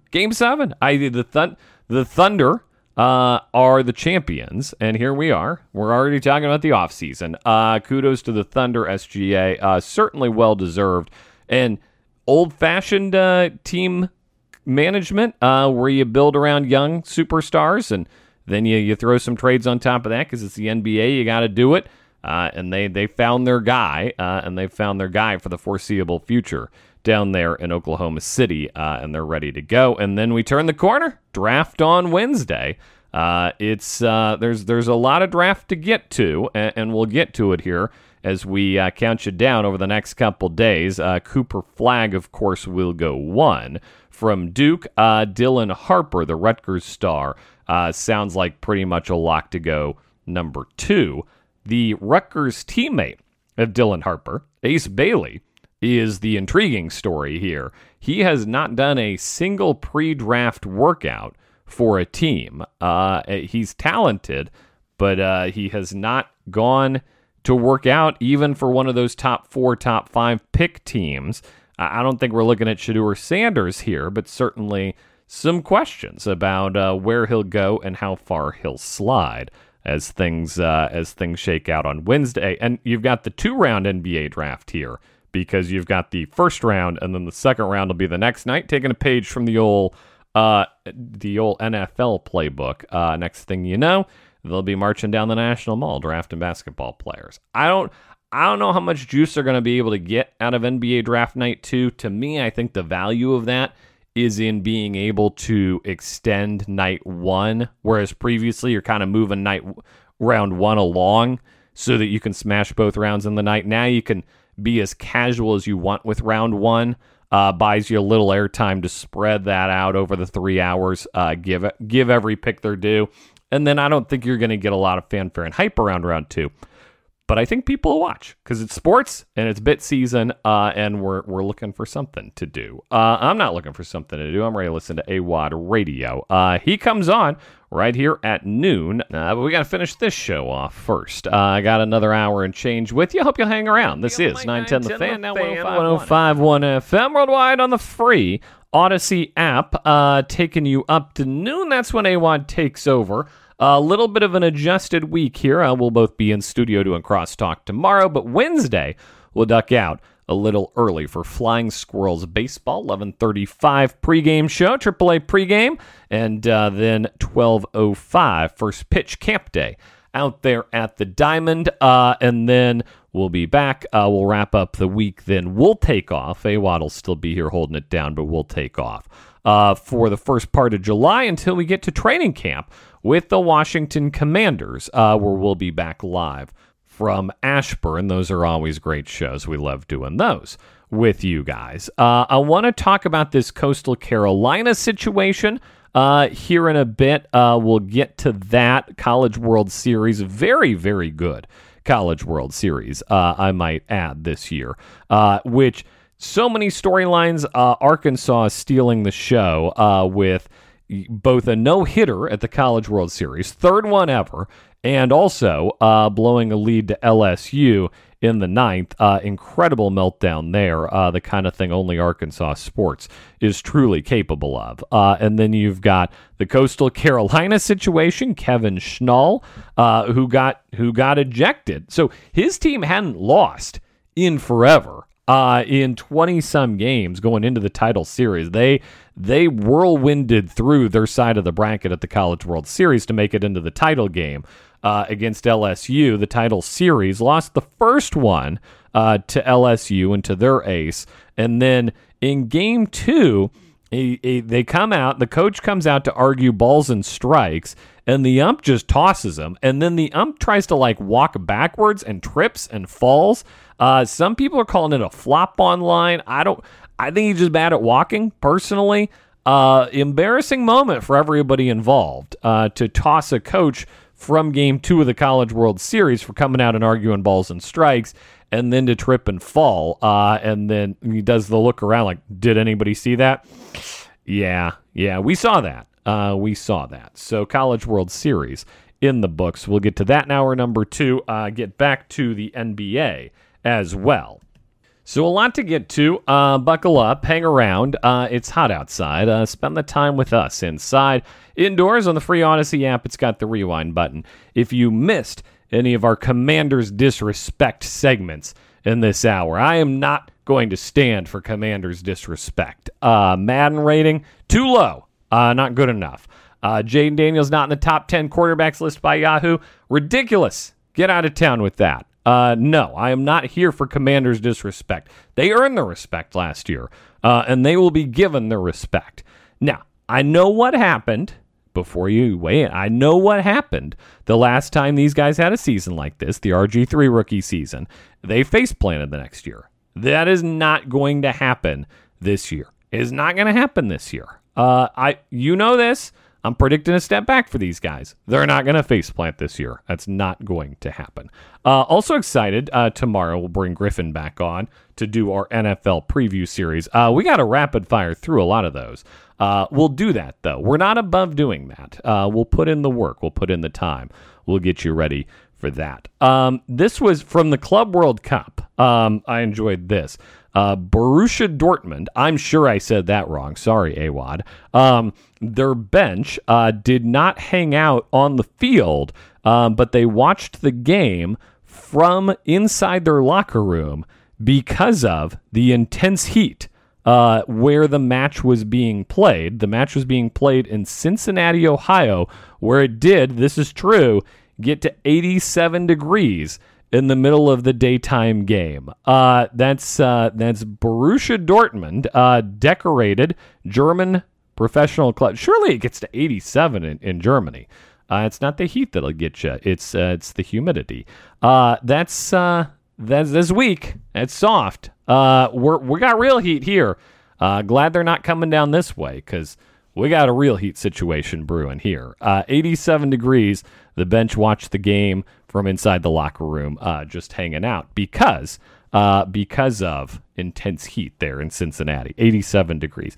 the Thunder are the champions, and here we are. We're already talking about the offseason. Kudos to the Thunder, SGA. Certainly well-deserved. And old-fashioned team management where you build around young superstars, and then you throw some trades on top of that because it's the NBA. You got to do it. And they found their guy, and they found their guy for the foreseeable future down there in Oklahoma City, and they're ready to go. And then we turn the corner, draft on Wednesday. There's a lot of draft to get to, and we'll get to it here as we count you down over the next couple days. Cooper Flagg, of course, will go 1. From Duke, Dylan Harper, the Rutgers star, sounds like pretty much a lock to go number 2. The Rutgers teammate of Dylan Harper, Ace Bailey, is the intriguing story here. He has not done a single pre-draft workout for a team. He's talented, but he has not gone to work out even for one of those top 4, top 5 pick teams. I don't think we're looking at Shedeur Sanders here, but certainly some questions about where he'll go and how far he'll slide as things shake out on Wednesday. And you've got the 2-round NBA draft here, because you've got the first round and then the second round will be the next night, taking a page from the old NFL playbook. Next thing you know, they'll be marching down the National Mall drafting basketball players. I don't know how much juice they're going to be able to get out of NBA draft night 2. To me, I think the value of that is in being able to extend night 1, whereas previously you're kind of moving round 1 along so that you can smash both rounds in the night. Now you can be as casual as you want with round 1. Buys you a little airtime to spread that out over the 3 hours. Give every pick their due. And then I don't think you're going to get a lot of fanfare and hype around round 2. But I think people will watch because it's sports and it's bit season, and we're looking for something to do. I'm not looking for something to do. I'm ready to listen to AWOD Radio. He comes on right here at noon, but we got to finish this show off first. I got another hour and change with you. Hope you'll hang around. This is 910 The Fan, now 105.1 FM, worldwide on the free Odyssey app, taking you up to noon. That's when AWOD takes over. A little bit of an adjusted week here. We'll both be in studio doing crosstalk tomorrow, but Wednesday we'll duck out a little early for Flying Squirrels Baseball, 11:35 pregame show, AAA pregame, and then 12:05 first pitch camp day out there at the Diamond, and then we'll be back. We'll wrap up the week, then we'll take off. AWOD will still be here holding it down, but we'll take off for the first part of July until we get to training camp with the Washington Commanders, where we'll be back live from Ashburn. Those are always great shows. We love doing those with you guys. I want to talk about this Coastal Carolina situation here in a bit. We'll get to that. College World Series, very, very good College World Series, I might add, this year, which so many storylines. Arkansas stealing the show with both a no-hitter at the College World Series, third one ever, and also blowing a lead to LSU in the 9th. Incredible meltdown there, the kind of thing only Arkansas sports is truly capable of. And then you've got the Coastal Carolina situation, Kevin Schnall, who got ejected. So his team hadn't lost in forever. In 20-some games going into the title series. They whirlwinded through their side of the bracket at the College World Series to make it into the title game against LSU. The title series lost the first one to LSU and to their ace. And then in Game 2, they come out, the coach comes out to argue balls and strikes, and the ump just tosses him. And then the ump tries to walk backwards and trips and falls. Some people are calling it a flop on line. I think he's just bad at walking, personally. Embarrassing moment for everybody involved to toss a coach from Game 2 of the College World Series for coming out and arguing balls and strikes, and then to trip and fall. And then he does the look around like, did anybody see that? Yeah, we saw that. So College World Series in the books. We'll get to that in hour number 2. Get back to the NBA as well. So a lot to get to. Buckle up, hang around. It's hot outside. Spend the time with us inside. Indoors on the free Odyssey app, it's got the rewind button. If you missed any of our Commanders Disrespect segments in this hour, I am not going to stand for Commanders Disrespect. Madden rating, too low. Not good enough. Jaden Daniels not in the top 10 quarterbacks list by Yahoo. Ridiculous. Get out of town with that. No, I am not here for Commanders Disrespect. They earned the respect last year, and they will be given the respect. Now, I know what happened. Before you weigh in, I know what happened the last time these guys had a season like this, the RG3 rookie season. They face planted the next year. That is not going to happen this year. It is not going to happen this year. You know this. I'm predicting a step back for these guys. They're not going to faceplant this year. That's not going to happen. Also excited, tomorrow we'll bring Griffin back on to do our NFL preview series. We got to rapid fire through a lot of those. We'll do that, though. We're not above doing that. We'll put in the work. We'll put in the time. We'll get you ready for that. This was from the Club World Cup. I enjoyed this. Borussia Dortmund, I'm sure I said that wrong. Sorry, Awad. Their bench did not hang out on the field, but they watched the game from inside their locker room because of the intense heat where the match was being played. The match was being played in Cincinnati, Ohio, where it did, this is true, get to 87 degrees in the middle of the daytime game. That's Borussia Dortmund, decorated German professional club. Surely it gets to 87 in Germany. It's not the heat that'll get you. It's the humidity. That's this week. It's soft. We got real heat here. Glad they're not coming down this way because we got a real heat situation brewing here. 87 degrees. The bench watched the game from inside the locker room, just hanging out because of intense heat there in Cincinnati. 87 degrees.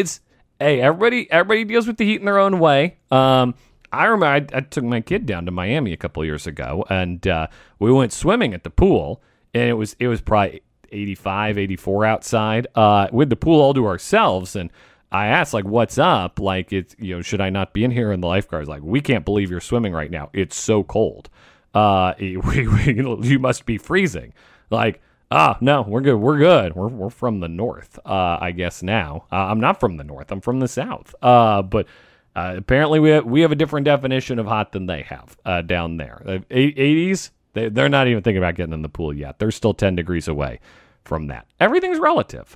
Everybody deals with the heat in their own way. I remember I took my kid down to Miami a couple years ago, and we went swimming at the pool, and it was probably 85, 84 outside. With the pool all to ourselves, and I asked, like, what's up? Like, it's, should I not be in here? And the lifeguard's like, we can't believe you're swimming right now. It's so cold. You must be freezing. Like, no, we're good. We're from the north, I guess now. I'm not from the north. I'm from the south. But apparently we have a different definition of hot than they have down there. 80s, they're not even thinking about getting in the pool yet. They're still 10 degrees away from that. Everything's relative.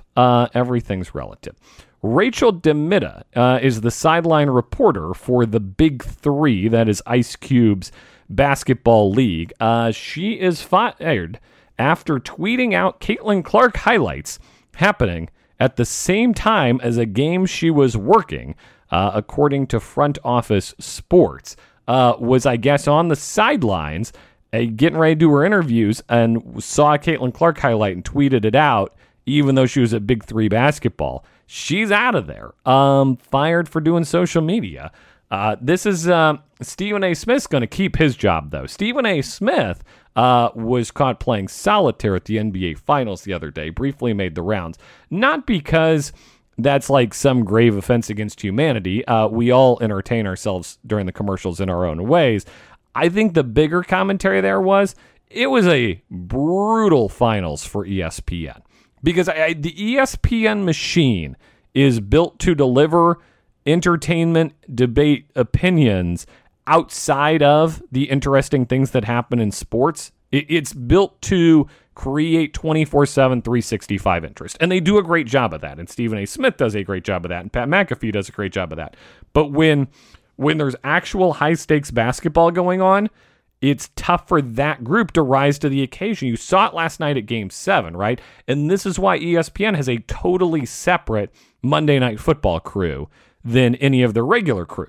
Rachel DeMitta is the sideline reporter for the Big Three, that is Ice Cube's basketball league. She is fired after tweeting out Caitlin Clark highlights happening at the same time as a game she was working, according to Front Office Sports. Was, I guess, on the sidelines, getting ready to do her interviews, and saw a Caitlin Clark highlight and tweeted it out, even though she was at Big Three basketball. She's out of there. Fired for doing social media. This is Stephen A. Smith's going to keep his job, though. Stephen A. Smith was caught playing solitaire at the NBA Finals the other day, briefly made the rounds. Not because that's like some grave offense against humanity. We all entertain ourselves during the commercials in our own ways. I think the bigger commentary there was, it was a brutal finals for ESPN. Because the ESPN machine is built to deliver entertainment, debate, opinions outside of the interesting things that happen in sports. It's built to create 24/7, 365 interest. And they do a great job of that. And Stephen A. Smith does a great job of that. And Pat McAfee does a great job of that. But when there's actual high-stakes basketball going on, it's tough for that group to rise to the occasion. You saw it last night at Game 7, right? And this is why ESPN has a totally separate Monday Night Football crew than any of the regular crews.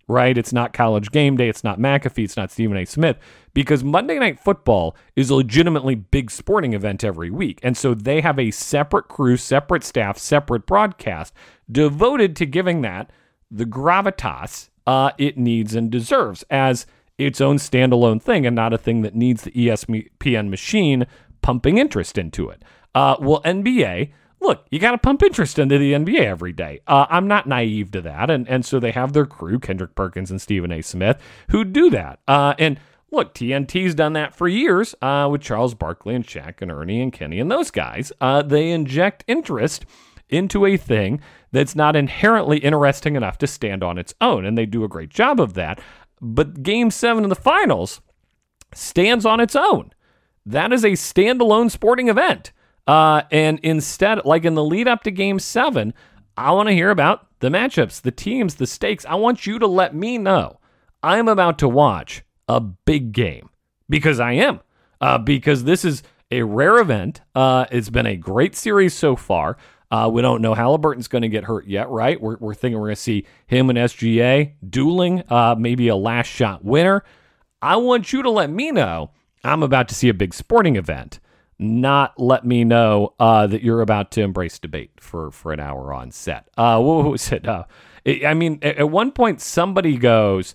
right? It's not College Game Day. It's not McAfee. It's not Stephen A. Smith, because Monday Night Football is a legitimately big sporting event every week. And so they have a separate crew, separate staff, separate broadcast devoted to giving that the gravitas it needs and deserves as its own standalone thing and not a thing that needs the ESPN machine pumping interest into it. Well, NBA, look, you got to pump interest into the NBA every day. I'm not naive to that. And so they have their crew, Kendrick Perkins and Stephen A. Smith, who do that. And look, TNT's done that for years with Charles Barkley and Shaq and Ernie and Kenny and those guys. They inject interest into a thing that's not inherently interesting enough to stand on its own. And they do a great job of that. But Game 7 of the finals stands on its own. That is a standalone sporting event. And instead, like in the lead up to Game 7, I want to hear about the matchups, the teams, the stakes. I want you to let me know I'm about to watch a big game, because I am. Because this is a rare event. It's been a great series so far. We don't know Halliburton's going to get hurt yet, right? We're thinking we're going to see him and SGA dueling, maybe a last shot winner. I want you to let me know I'm about to see a big sporting event, not let me know that you're about to embrace debate for an hour on set. What was it? I mean, at one point somebody goes,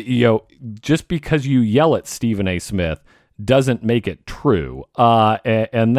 just because you yell at Stephen A. Smith doesn't make it true. And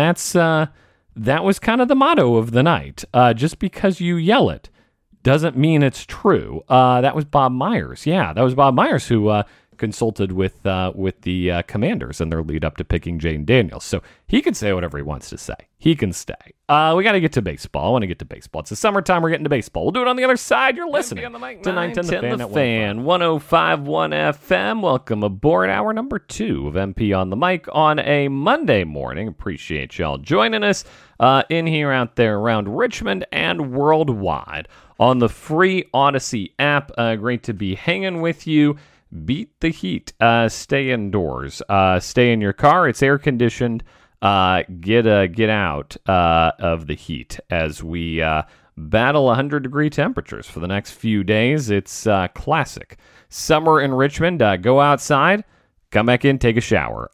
that was kind of the motto of the night. Just because you yell it doesn't mean it's true. That was Bob Myers. Yeah, that was Bob Myers who consulted with the Commanders in their lead up to picking Jayden Daniels. So he can say whatever he wants to say. He can stay. We got to get to baseball. I want to get to baseball. It's the summertime. We're getting to baseball. We'll do it on the other side. You're listening to 910 The Fan, 105.1 FM. Welcome aboard hour number 2 of MP on the Mic on a Monday morning. Appreciate y'all joining us in here, out there, around Richmond and worldwide on the free Odyssey app. Great to be hanging with you. Beat the heat. Stay indoors. Stay in your car. It's air conditioned. Get out of the heat as we battle 100-degree temperatures for the next few days. It's classic summer in Richmond. Go outside, come back in, take a shower.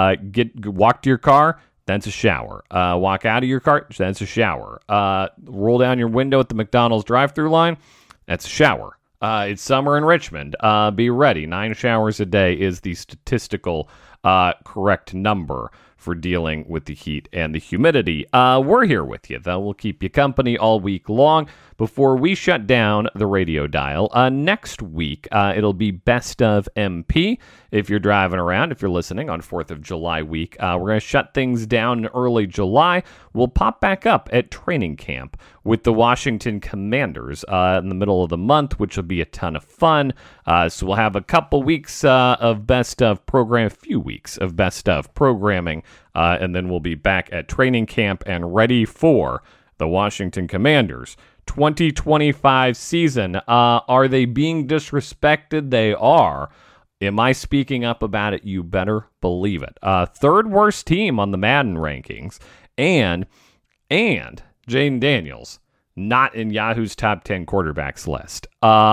Walk to your car. That's a shower. Walk out of your car. That's a shower. Roll down your window at the McDonald's drive-thru line. That's a shower. It's summer in Richmond. Be ready. 9 showers a day is the statistical correct number for dealing with the heat and the humidity. We're here with you, though. We'll keep you company all week long before we shut down the radio dial. Next week, it'll be Best of MP. If you're driving around, if you're listening on 4th of July week, we're going to shut things down in early July. We'll pop back up at training camp with the Washington Commanders in the middle of the month, which will be a ton of fun. So we'll have a couple weeks of Best of program, a few weeks of Best of programming, and then we'll be back at training camp and ready for the Washington Commanders 2025 season. Are they being disrespected? They are. Am I speaking up about it? You better believe it. Third worst team on the Madden rankings, and Jayden Daniels not in Yahoo's top 10 quarterbacks list.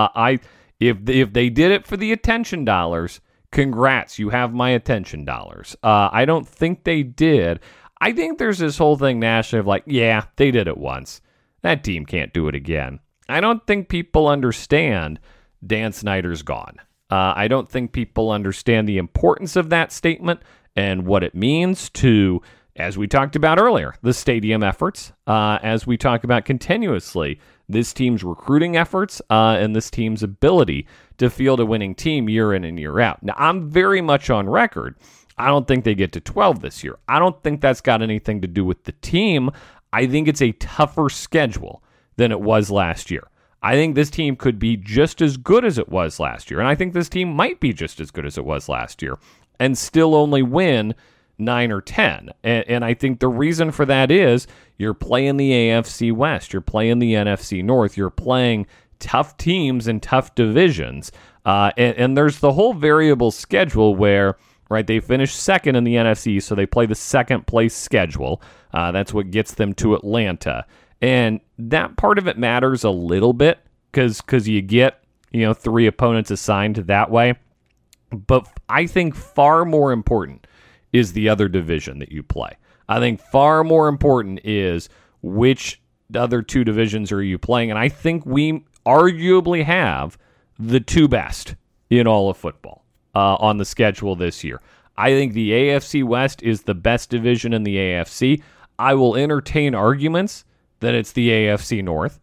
If they did it for the attention dollars, congrats, you have my attention dollars. I don't think they did. I think there's this whole thing nationally of like, yeah, they did it once. That team can't do it again. I don't think people understand Dan Snyder's gone. I don't think people understand the importance of that statement and what it means to, as we talked about earlier, the stadium efforts, as we talk about continuously, this team's recruiting efforts and this team's ability to field a winning team year in and year out. Now, I'm very much on record. I don't think they get to 12 this year. I don't think that's got anything to do with the team. I think it's a tougher schedule than it was last year. I think this team could be just as good as it was last year, and I think this team might be just as good as it was last year and still only win 9 or 10. And I think the reason for that is you're playing the AFC West, you're playing the NFC North, you're playing tough teams in tough divisions, and there's the whole variable schedule where, right, they finished second in the NFC, so they play the second place schedule. That's what gets them to Atlanta. And that part of it matters a little bit because you get 3 opponents assigned that way. But I think far more important is the other division that you play. I think far more important is which other 2 divisions are you playing. And I think we arguably have the 2 best in all of football on the schedule this year. I think the AFC West is the best division in the AFC. I will entertain arguments that it's the AFC North.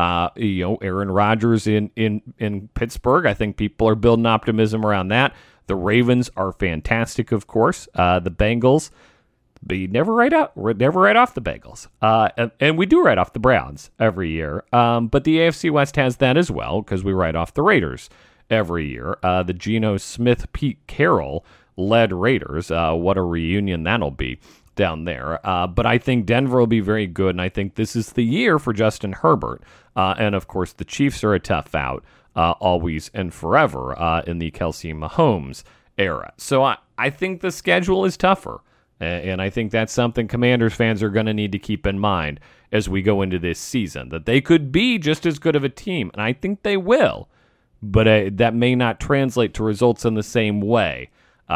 Aaron Rodgers in Pittsburgh. I think people are building optimism around that. The Ravens are fantastic, of course. The Bengals, but you never write off the Bengals. And we do write off the Browns every year. But the AFC West has that as well because we write off the Raiders every year. The Geno Smith, Pete Carroll led Raiders. What a reunion that'll be down there. But I think Denver will be very good, and I think this is the year for Justin Herbert. And, of course, the Chiefs are a tough out always and forever in the Kelsey Mahomes era. So I think the schedule is tougher, and I think that's something Commanders fans are going to need to keep in mind as we go into this season, that they could be just as good of a team, and I think they will, but that may not translate to results in the same way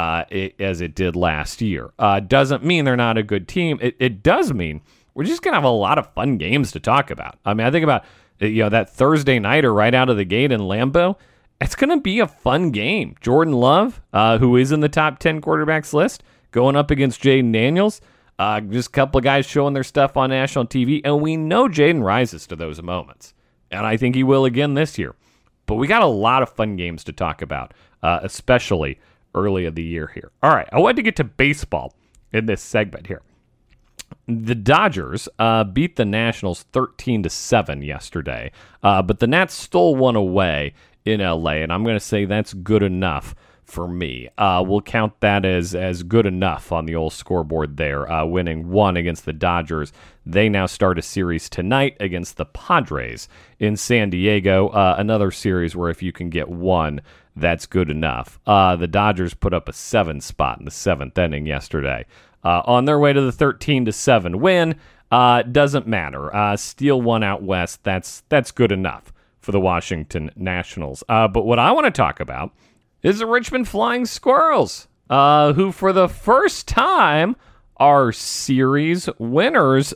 as it did last year. Doesn't mean they're not a good team. It does mean we're just going to have a lot of fun games to talk about. I mean, I think about that Thursday nighter right out of the gate in Lambeau. It's going to be a fun game. Jordan Love, who is in the top 10 quarterbacks list, going up against Jaden Daniels. Just a couple of guys showing their stuff on national TV, and we know Jaden rises to those moments. And I think he will again this year. But we got a lot of fun games to talk about, especially early in the year here. All right, I wanted to get to baseball in this segment here. The Dodgers beat the Nationals 13-7 yesterday, but the Nats stole one away in LA, and I'm going to say that's good enough for me. We'll count that as good enough on the old scoreboard there, winning 1 against the Dodgers. They now start a series tonight against the Padres in San Diego, another series where if you can get 1, that's good enough. The Dodgers put up a 7 spot in the 7th inning yesterday. On their way to the 13-7 win, doesn't matter. Steal 1 out west, that's good enough for the Washington Nationals. But what I want to talk about is the Richmond Flying Squirrels, who for the first time are series winners.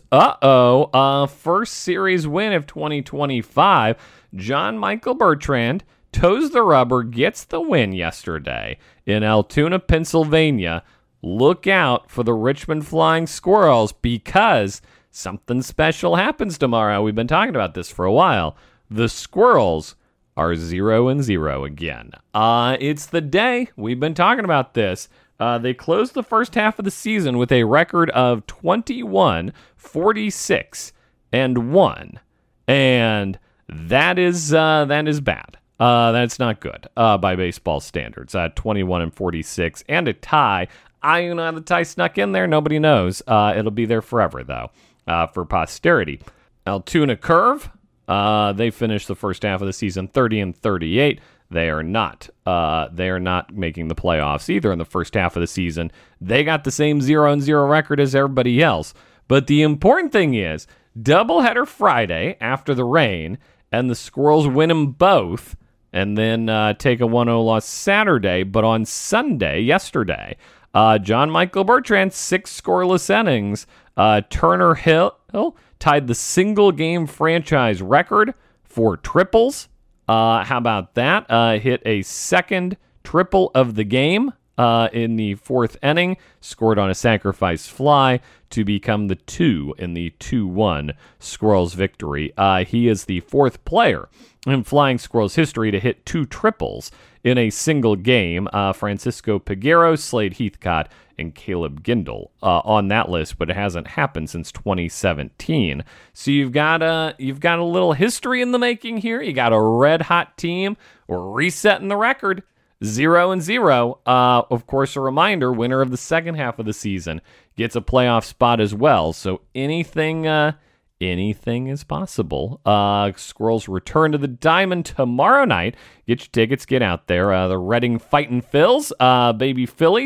First series win of 2025. John Michael Bertrand toes the rubber, gets the win yesterday in Altoona, Pennsylvania. Look out for the Richmond Flying Squirrels because something special happens tomorrow. We've been talking about this for a while. The Squirrels are 0-0 again. It's the day we've been talking about this. They closed the first half of the season with a record of 21-46-1, and that is bad. That's not good by baseball standards. 21-46 and a tie. The tie snuck in there. Nobody knows. It'll be there forever, though, for posterity. Altoona Curve, they finished the first half of the season 30-38. They are not making the playoffs either in the first half of the season. They got the same 0-0 record as everybody else. But the important thing is, doubleheader Friday after the rain, and the Squirrels win them both, and then take a 1-0 loss Saturday. But on Sunday, yesterday, John Michael Bertrand, 6 scoreless innings. Turner Hill tied the single-game franchise record for triples. How about that? Hit a second triple of the game in the 4th inning. Scored on a sacrifice fly to become the 2 in the 2-1 Squirrels victory. He is the 4th player in Flying Squirrels history to hit 2 triples in a single game. Francisco Peguero, Slade Heathcott, and Caleb Gindel on that list, but it hasn't happened since 2017. So you've got a little history in the making here. You got a red hot team. We're resetting the record, 0-0. Of course, a reminder: winner of the second half of the season gets a playoff spot as well. So anything is possible. Squirrels return to the Diamond tomorrow night. Get your tickets, get out there. The Reading Fightin' Phils, baby Phillies,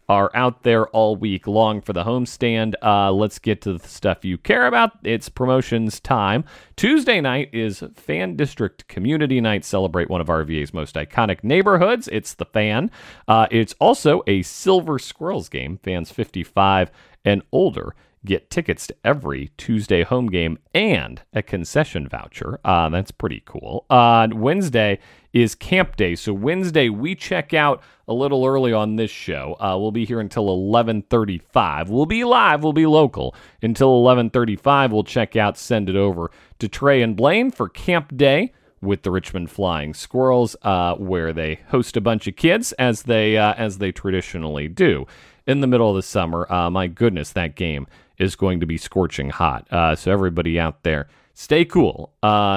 are out there all week long for the homestand. Let's get to the stuff you care about. It's promotions time. Tuesday night is Fan District Community Night. Celebrate one of RVA's most iconic neighborhoods. It's the Fan. It's also a Silver Squirrels game. Fans 55 and older get tickets to every Tuesday home game and a concession voucher. That's pretty cool. Wednesday is Camp Day. So Wednesday, we check out a little early on this show. We'll be here until 11:35. We'll be live. We'll be local until 11:35. We'll check out, send it over to Trey and Blaine for Camp Day with the Richmond Flying Squirrels, where they host a bunch of kids as they traditionally do. In the middle of the summer, my goodness, that game is going to be scorching hot. So everybody out there, stay cool.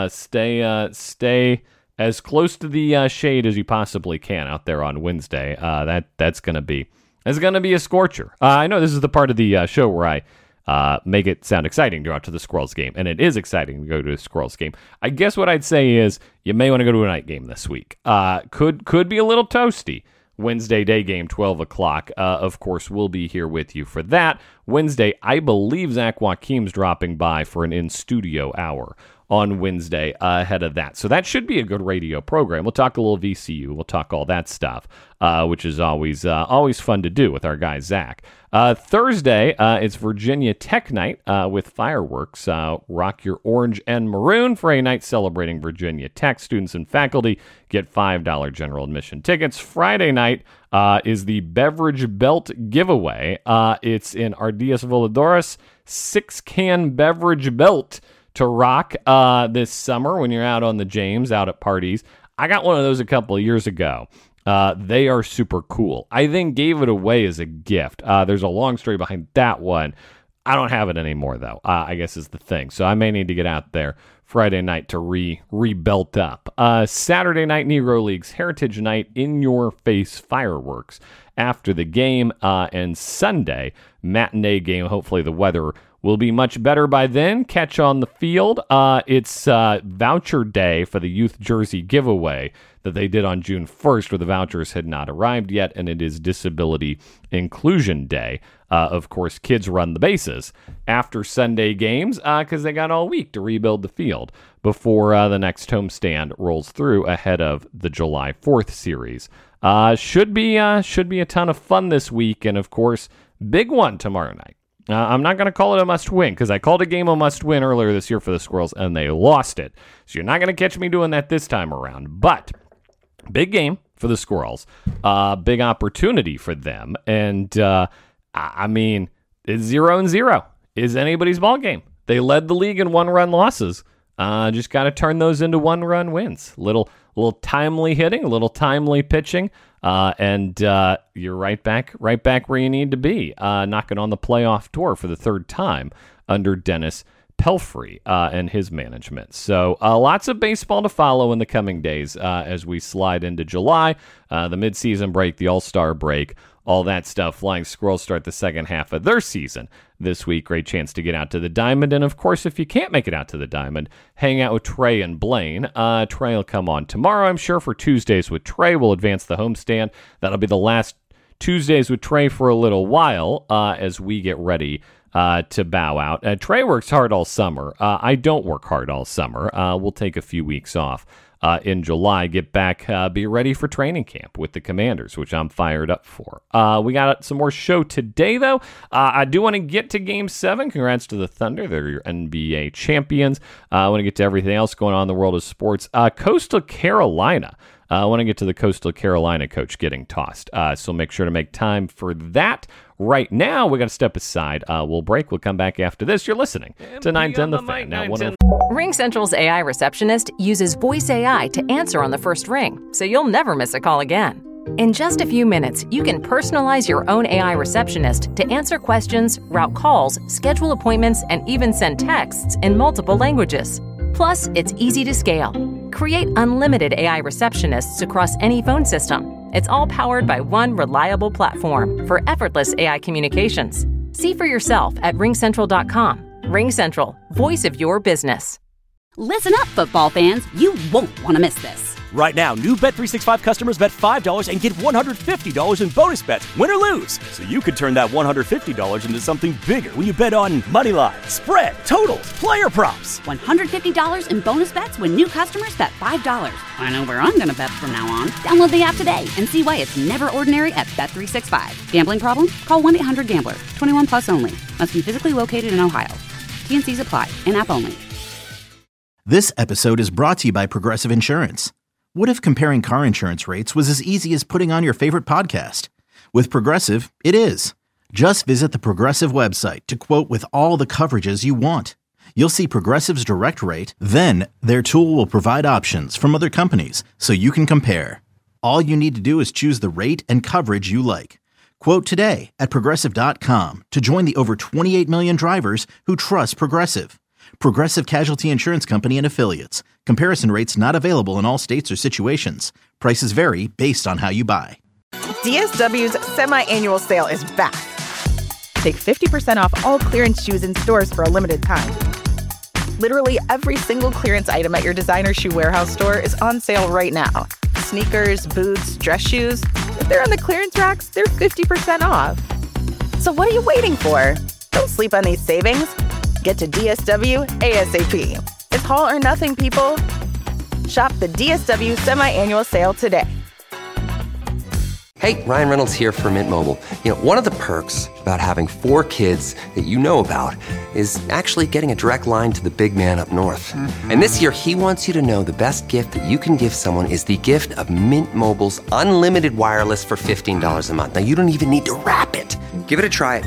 Stay as close to the shade as you possibly can out there on Wednesday. That's gonna be a scorcher. I know this is the part of the show where I make it sound exciting to go out to the Squirrels game, and it is exciting to go to a Squirrels game. I guess what I'd say is you may want to go to a night game this week. Could be a little toasty. Wednesday day game, 12 o'clock. Of course, we'll be here with you for that. Wednesday, I believe Zach Joachim's dropping by for an in-studio hour on Wednesday ahead of that. So that should be a good radio program. We'll talk a little VCU. We'll talk all that stuff, which is always fun to do with our guy, Zach. Thursday, it's Virginia Tech Night with fireworks. Rock your orange and maroon for a night celebrating Virginia Tech. Students and faculty get $5 general admission tickets. Friday night is the Beverage Belt giveaway. It's in Ardias Voladoras, 6-can beverage belt to rock this summer when you're out on the James, out at parties. I got one of those a couple of years ago. They are super cool. I then gave it away as a gift. There's a long story behind that one. I don't have it anymore, though, I guess is the thing. So I may need to get out there Friday night to re-belt up. Saturday night, Negro Leagues Heritage Night, in-your-face fireworks after the game. And Sunday, matinee game. Hopefully the weather will be much better by then. Catch on the field. It's voucher day for the youth jersey giveaway that they did on June 1st, where the vouchers had not arrived yet, and it is Disability Inclusion Day. Of course, kids run the bases after Sunday games because they got all week to rebuild the field before the next homestand rolls through ahead of the July 4th series. Should be a ton of fun this week, and of course, big one tomorrow night. I'm not going to call it a must-win because I called a game a must-win earlier this year for the Squirrels, and they lost it. So you're not going to catch me doing that this time around. But big game for the Squirrels. Big opportunity for them. And, I mean, it's 0-0 is anybody's ball game. They led the league in one-run losses. Just got to turn those into one-run wins. Little timely hitting, a little timely pitching. And you're right back where you need to be, knocking on the playoff door for the third time under Dennis Pelfrey and his management. So lots of baseball to follow in the coming days as we slide into July, the midseason break, the All-Star break, all that stuff. Flying Squirrels start the second half of their season this week. Great chance to get out to the Diamond. And, of course, if you can't make it out to the Diamond, hang out with Trey and Blaine. Trey will come on tomorrow, I'm sure, for Tuesdays with Trey. We'll advance the homestand. That'll be the last Tuesdays with Trey for a little while as we get ready to bow out. Trey works hard all summer. I don't work hard all summer. We'll take a few weeks off in July, get back, be ready for training camp with the Commanders, which I'm fired up for. We got some more show today, though. I do want to get to Game 7. Congrats to the Thunder. They're your NBA champions. I want to get to everything else going on in the world of sports. Coastal Carolina. I want to get to the Coastal Carolina coach getting tossed. So make sure to make time for that. Right now, we got to step aside. We'll break. We'll come back after this. You're listening to 910 The Fan. Now,
RingCentral's AI receptionist uses voice AI to answer on the first ring, so you'll never miss a call again. In just a few minutes, you can personalize your own AI receptionist to answer questions, route calls, schedule appointments, and even send texts in multiple languages. Plus, it's easy to scale. Create unlimited AI receptionists across any phone system. It's all powered by one reliable platform for effortless AI communications. See for yourself at RingCentral.com. RingCentral, voice of your business.
Listen up, football fans. You won't want to miss this.
Right now, new Bet365 customers bet $5 and get $150 in bonus bets, win or lose. So you could turn that $150 into something bigger when you bet on moneyline, spread, totals, player props.
$150 in bonus bets when new customers bet $5. I know where I'm going to bet from now on. Download the app today and see why it's never ordinary at Bet365. Gambling problem? Call 1-800-GAMBLER. 21 plus only. Must be physically located in Ohio. T&Cs apply. In-app only.
This episode is brought to you by Progressive Insurance. What if comparing car insurance rates was as easy as putting on your favorite podcast? With Progressive, it is. Just visit the Progressive website to quote with all the coverages you want. You'll see Progressive's direct rate, then their tool will provide options from other companies so you can compare. All you need to do is choose the rate and coverage you like. Quote today at Progressive.com to join the over 28 million drivers who trust Progressive. Progressive Casualty Insurance Company and Affiliates. Comparison rates not available in all states or situations. Prices vary based on how you buy.
DSW's semi-annual sale is back. Take 50% off all clearance shoes in stores for a limited time. Literally every single clearance item at your designer shoe warehouse store is on sale right now. Sneakers, boots, dress shoes. If they're on the clearance racks, they're 50% off. So what are you waiting for? Don't sleep on these savings. Get to DSW ASAP. It's haul or nothing, people. Shop the DSW semi-annual sale today.
Hey, Ryan Reynolds here for Mint Mobile. You know, one of the perks about having 4 kids that you know about is actually getting a direct line to the big man up north. Mm-hmm. And this year, he wants you to know the best gift that you can give someone is the gift of Mint Mobile's unlimited wireless for $15 a month. Now, you don't even need to wrap it. Give it a try at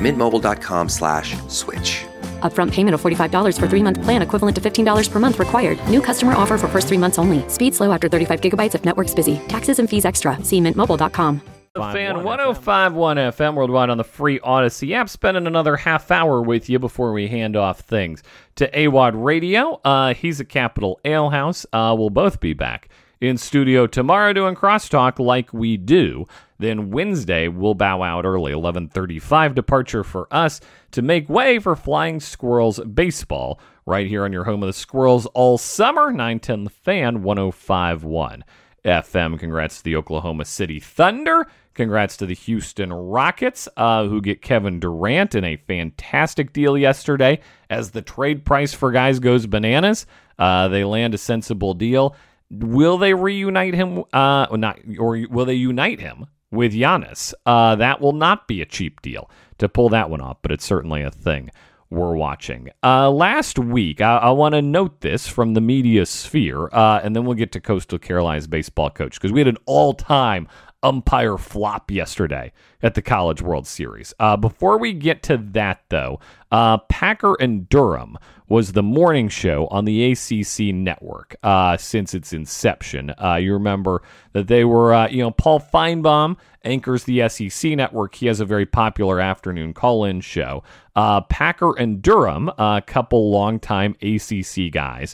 mintmobile.com/switch.
Upfront payment of $45 for 3-month plan equivalent to $15 per month required. New customer offer for first 3 months only. Speed slow after 35 gigabytes if network's busy. Taxes and fees extra. See mintmobile.com.
The Fan 105.1 FM worldwide on the free Odyssey app. Spending another half hour with you before we hand off things to AWOD Radio. He's at Capital Ale House. We'll both be back in studio tomorrow doing crosstalk like we do. Then Wednesday, we'll bow out early, 11:35 departure for us to make way for Flying Squirrels baseball right here on your home of the Squirrels all summer. 910 The Fan, 105.1 FM. Congrats to the Oklahoma City Thunder. Congrats to the Houston Rockets, who get Kevin Durant in a fantastic deal yesterday. As the trade price for guys goes bananas, they land a sensible deal. Will they reunite him? Or will they unite him with Giannis? That will not be a cheap deal to pull that one off, but it's certainly a thing we're watching. Last week, I want to note this from the media sphere, and then we'll get to Coastal Carolina's baseball coach, because we had an all-time umpire flop yesterday at the College World Series. Before we get to that, though, Packer and Durham was the morning show on the ACC network since its inception. You remember that they were, Paul Feinbaum anchors the SEC network. He has a very popular afternoon call-in show. Packer and Durham, a couple longtime ACC guys,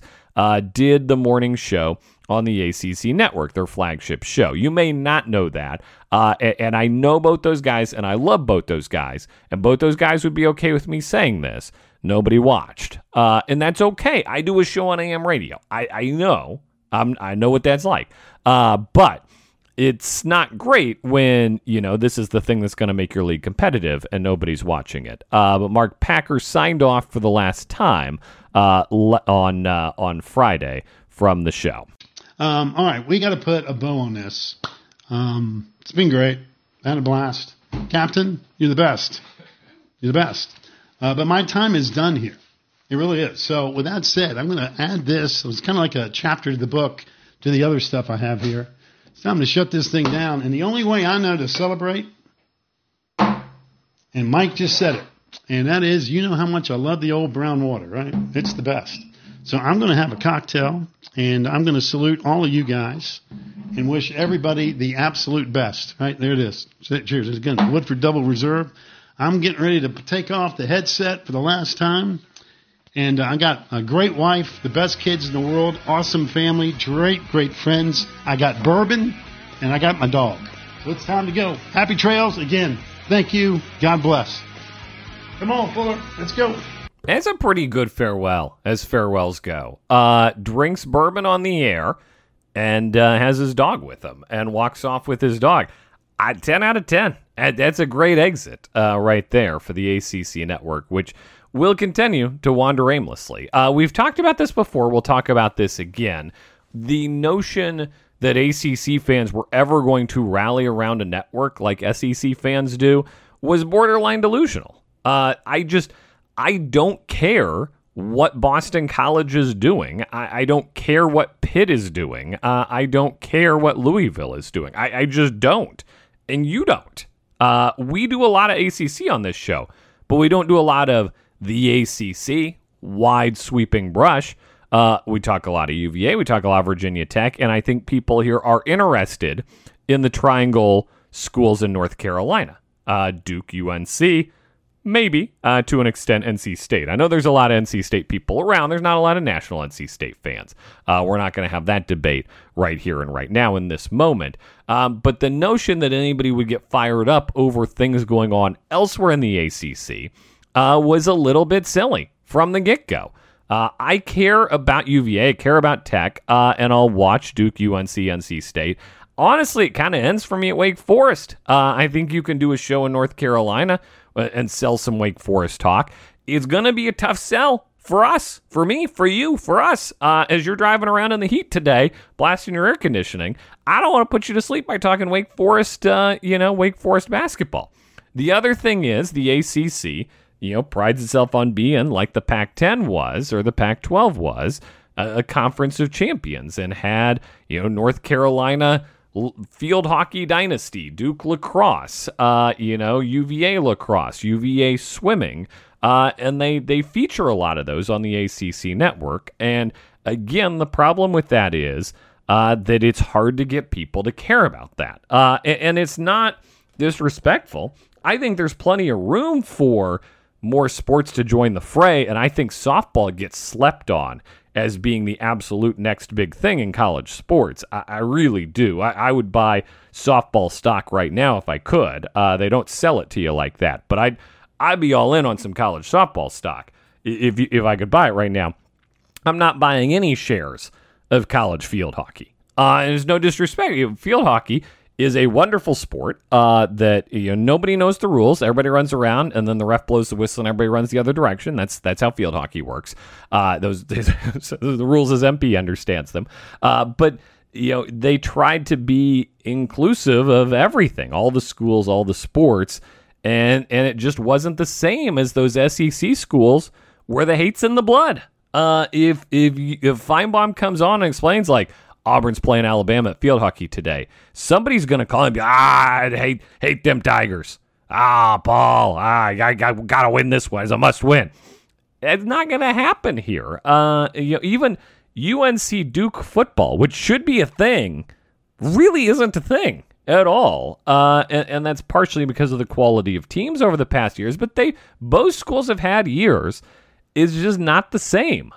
did the morning show on the ACC network, their flagship show. You may not know that, and I know both those guys, and I love both those guys, and both those guys would be okay with me saying this. Nobody watched, and that's okay. I do a show on AM radio. I know. I know what that's like, but it's not great when, this is the thing that's going to make your league competitive and nobody's watching it. But Mark Packer signed off for the last time on Friday from the show.
All right, we got to put a bow on this. It's been great. I had a blast. Captain, you're the best. You're the best. But my time is done here. It really is. So with that said, I'm going to add this. It was kind of like a chapter to the book to the other stuff I have here. It's time to shut this thing down. And the only way I know to celebrate, and Mike just said it, and that is, you know how much I love the old brown water, right? It's the best. So I'm going to have a cocktail, and I'm going to salute all of you guys and wish everybody the absolute best. Right, there it is. Cheers. Again, Woodford Double Reserve. I'm getting ready to take off the headset for the last time. And I got a great wife, the best kids in the world, awesome family, great friends. I got bourbon, and I got my dog. So it's time to go. Happy trails. Again, thank you. God bless. Come on, Fuller. Let's go.
It's a pretty good farewell, as farewells go. Drinks bourbon on the air. and has his dog with him and walks off with his dog. 10 out of 10. That's a great exit right there for the ACC network, which will continue to wander aimlessly. We've talked about this before. We'll talk about this again. The notion that ACC fans were ever going to rally around a network like SEC fans do was borderline delusional. I don't care what Boston College is doing. I don't care what Pitt is doing. I don't care what Louisville is doing. I just don't. And you don't. We do a lot of ACC on this show, but we don't do a lot of the ACC, wide sweeping brush. We talk a lot of UVA. We talk a lot of Virginia Tech. And I think people here are interested in the triangle schools in North Carolina. Duke, UNC, maybe, to an extent, NC State. I know there's a lot of NC State people around. There's not a lot of national NC State fans. We're not going to have that debate right here and right now in this moment. But the notion that anybody would get fired up over things going on elsewhere in the ACC was a little bit silly from the get-go. I care about UVA, I care about Tech, and I'll watch Duke, UNC, NC State. Honestly, it kind of ends for me at Wake Forest. I think you can do a show in North Carolina and sell some Wake Forest talk. It's going to be a tough sell for us, for me, for you, for us. As you're driving around in the heat today, blasting your air conditioning, I don't want to put you to sleep by talking Wake Forest, Wake Forest basketball. The other thing is the ACC, prides itself on being like the Pac-10 was or the Pac-12 was, a conference of champions, and had, North Carolina field hockey dynasty, Duke lacrosse, UVA lacrosse, UVA swimming, and they feature a lot of those on the ACC network. And again, the problem with that is that it's hard to get people to care about that. And it's not disrespectful. I think there's plenty of room for more sports to join the fray, and I think softball gets slept on as being the absolute next big thing in college sports. I really do. I would buy softball stock right now if I could. They don't sell it to you like that, but I'd be all in on some college softball stock if I could buy it right now. I'm not buying any shares of college field hockey. And there's no disrespect. Field hockey is a wonderful sport that nobody knows the rules. Everybody runs around, and then the ref blows the whistle, and everybody runs the other direction. That's how field hockey works. The rules as MP understands them. But they tried to be inclusive of everything, all the schools, all the sports, and it just wasn't the same as those SEC schools where the hate's in the blood. If Feinbaum comes on and explains like, Auburn's playing Alabama at field hockey today, somebody's going to call and be, I hate them Tigers. Paul, I got to win this one. It's a must win. It's not going to happen here. Even UNC Duke football, which should be a thing, really isn't a thing at all. And that's partially because of the quality of teams over the past years, but both schools have had years. It's just not the same.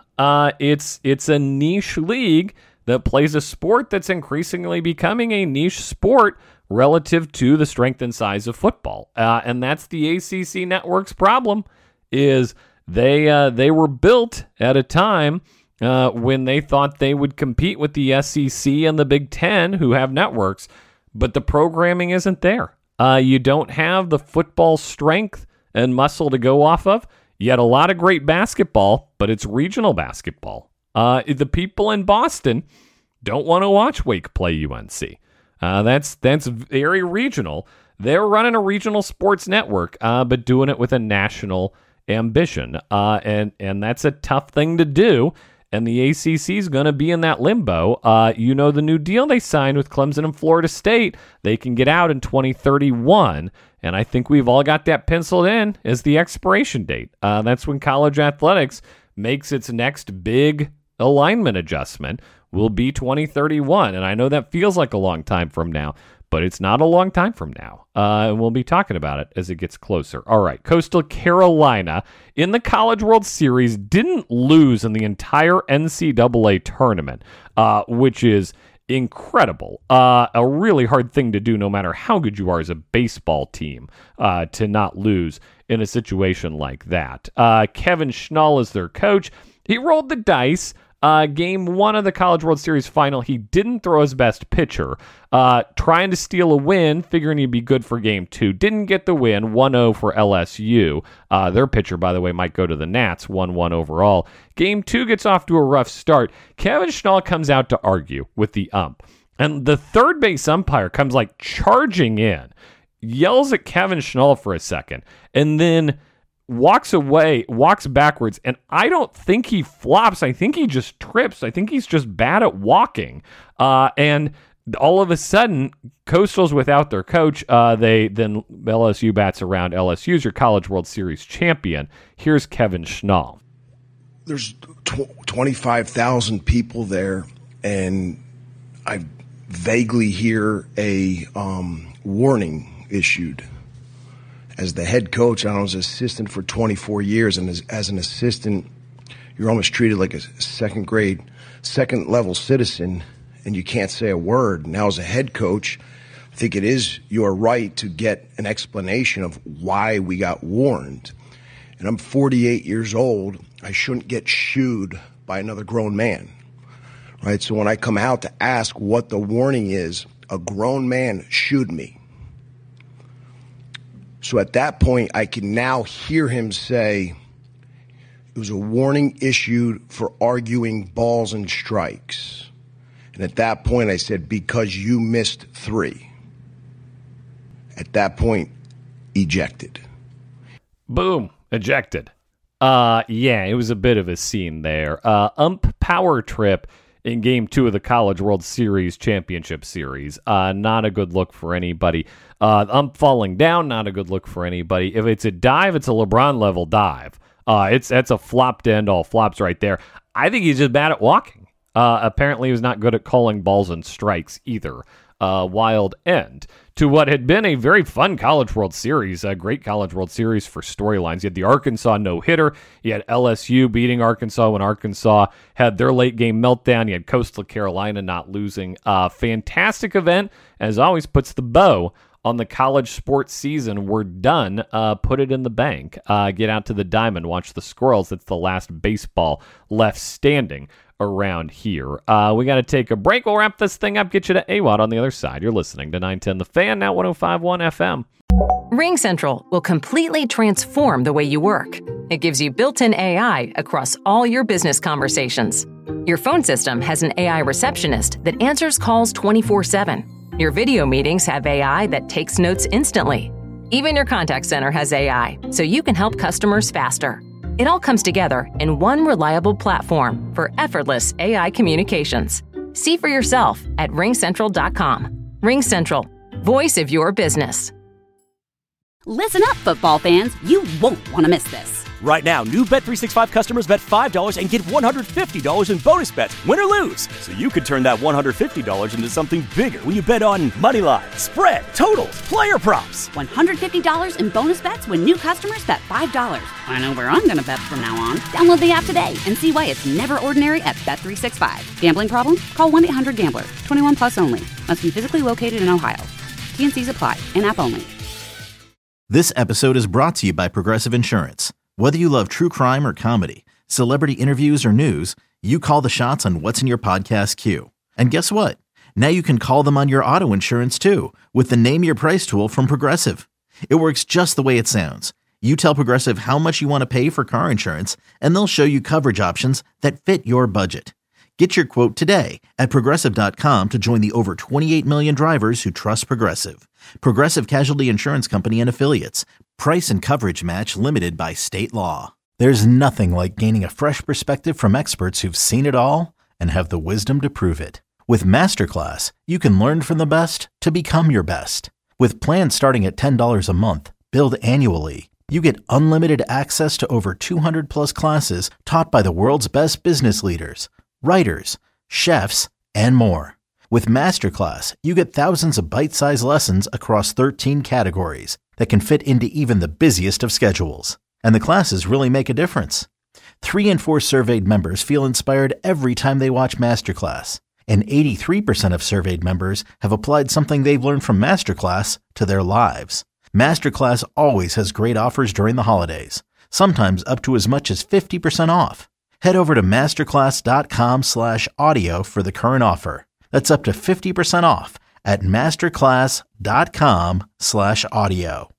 It's a niche league that plays a sport that's increasingly becoming a niche sport relative to the strength and size of football. And that's the ACC network's problem, is they were built at a time when they thought they would compete with the SEC and the Big Ten, who have networks, but the programming isn't there. You don't have the football strength and muscle to go off of. You had a lot of great basketball, but it's regional basketball. The people in Boston don't want to watch Wake play UNC. That's very regional. They're running a regional sports network, but doing it with a national ambition. And that's a tough thing to do. And the ACC is going to be in that limbo. The new deal they signed with Clemson and Florida State, they can get out in 2031. And I think we've all got that penciled in as the expiration date. That's when college athletics makes its next big alignment adjustment, will be 2031. And I know that feels like a long time from now, but it's not a long time from now. And we'll be talking about it as it gets closer. All right, Coastal Carolina in the College World Series didn't lose in the entire NCAA tournament, which is incredible. A really hard thing to do no matter how good you are as a baseball team, to not lose in a situation like that. Kevin Schnall is their coach. He rolled the dice. Game 1 of the College World Series final, he didn't throw his best pitcher. Trying to steal a win, figuring he'd be good for Game 2. Didn't get the win, 1-0 for LSU. Their pitcher, by the way, might go to the Nats, 1-1 overall. Game 2 gets off to a rough start. Kevin Schnall comes out to argue with the ump. And the third base umpire comes charging in, yells at Kevin Schnall for a second, and then walks away, walks backwards, and I don't think he flops. I think he just trips. I think he's just bad at walking. And all of a sudden, Coastal's without their coach. Then LSU bats around. LSU's your College World Series champion. Here's Kevin Schnall.
There's 25,000 people there, and I vaguely hear a warning issued. As the head coach, I was an assistant for 24 years, and as an assistant, you're almost treated like a second level citizen, and you can't say a word. Now, as a head coach, I think it is your right to get an explanation of why we got warned. And I'm 48 years old. I shouldn't get shooed by another grown man, right? So when I come out to ask what the warning is, a grown man shooed me. So at that point, I can now hear him say, it was a warning issued for arguing balls and strikes. And at that point, I said, because you missed 3. At that point, ejected.
Boom, ejected. Yeah, it was a bit of a scene there. Ump power trip in Game 2 of the College World Series Championship Series. Not a good look for anybody. Ump falling down, not a good look for anybody. If it's a dive, it's a LeBron-level dive. That's a flop to end all flops right there. I think he's just bad at walking. Apparently, he was not good at calling balls and strikes either. Wild end to what had been a very fun College World Series, a great College World Series for storylines. You had the Arkansas no-hitter. You had LSU beating Arkansas when Arkansas had their late-game meltdown. You had Coastal Carolina not losing. Fantastic event, as always, puts the bow on the college sports season. We're done. Put it in the bank. Get out to the diamond. Watch the Squirrels. That's the last baseball left standing around here. We got to take a break. We'll wrap this thing up, get you to AWadd on the other side. You're listening to 910 The Fan, now 105.1 FM.
RingCentral will completely transform the way you work. It gives you built-in AI across all your business conversations. Your phone system has an AI receptionist that answers calls 24/7. Your video meetings have AI that takes notes instantly. Even your contact center has AI, so you can help customers faster. It all comes together in one reliable platform for effortless AI communications. See for yourself at ringcentral.com. RingCentral, voice of your business.
Listen up, football fans. You won't want to miss this.
Right now, new Bet365 customers bet $5 and get $150 in bonus bets, win or lose. So you could turn that $150 into something bigger when you bet on money line, spread, totals, player props.
$150 in bonus bets when new customers bet $5. I know where I'm going to bet from now on. Download the app today and see why it's never ordinary at Bet365. Gambling problem? Call 1-800-GAMBLER. 21 plus only. Must be physically located in Ohio. T&Cs apply. In-app only.
This episode is brought to you by Progressive Insurance. Whether you love true crime or comedy, celebrity interviews or news, you call the shots on what's in your podcast queue. And guess what? Now you can call them on your auto insurance too with the Name Your Price tool from Progressive. It works just the way it sounds. You tell Progressive how much you want to pay for car insurance, and they'll show you coverage options that fit your budget. Get your quote today at Progressive.com to join the over 28 million drivers who trust Progressive. Progressive Casualty Insurance Company and Affiliates. Price and coverage match limited by state law. There's nothing like gaining a fresh perspective from experts who've seen it all and have the wisdom to prove it. With Masterclass, you can learn from the best to become your best. With plans starting at $10 a month, billed annually, you get unlimited access to over 200 plus classes taught by the world's best business leaders, writers, chefs, and more. With Masterclass, you get thousands of bite-sized lessons across 13 categories that can fit into even the busiest of schedules. And the classes really make a difference. 3 in 4 surveyed members feel inspired every time they watch Masterclass. And 83% of surveyed members have applied something they've learned from Masterclass to their lives. Masterclass always has great offers during the holidays, sometimes up to as much as 50% off. Head over to masterclass.com/audio for the current offer. That's up to 50% off at masterclass.com/audio.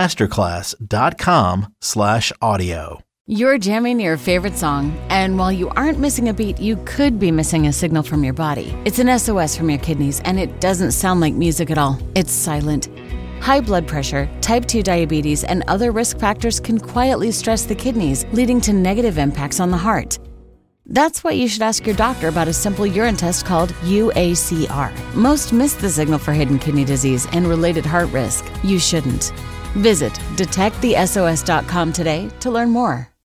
masterclass.com/audio.
You're jamming your favorite song, and while you aren't missing a beat, you could be missing a signal from your body. It's an SOS from your kidneys, and it doesn't sound like music at all. It's silent. High blood pressure, type 2 diabetes, and other risk factors can quietly stress the kidneys, leading to negative impacts on the heart. That's why you should ask your doctor about a simple urine test called UACR. Most miss the signal for hidden kidney disease and related heart risk. You shouldn't. Visit detectthesos.com today to learn more.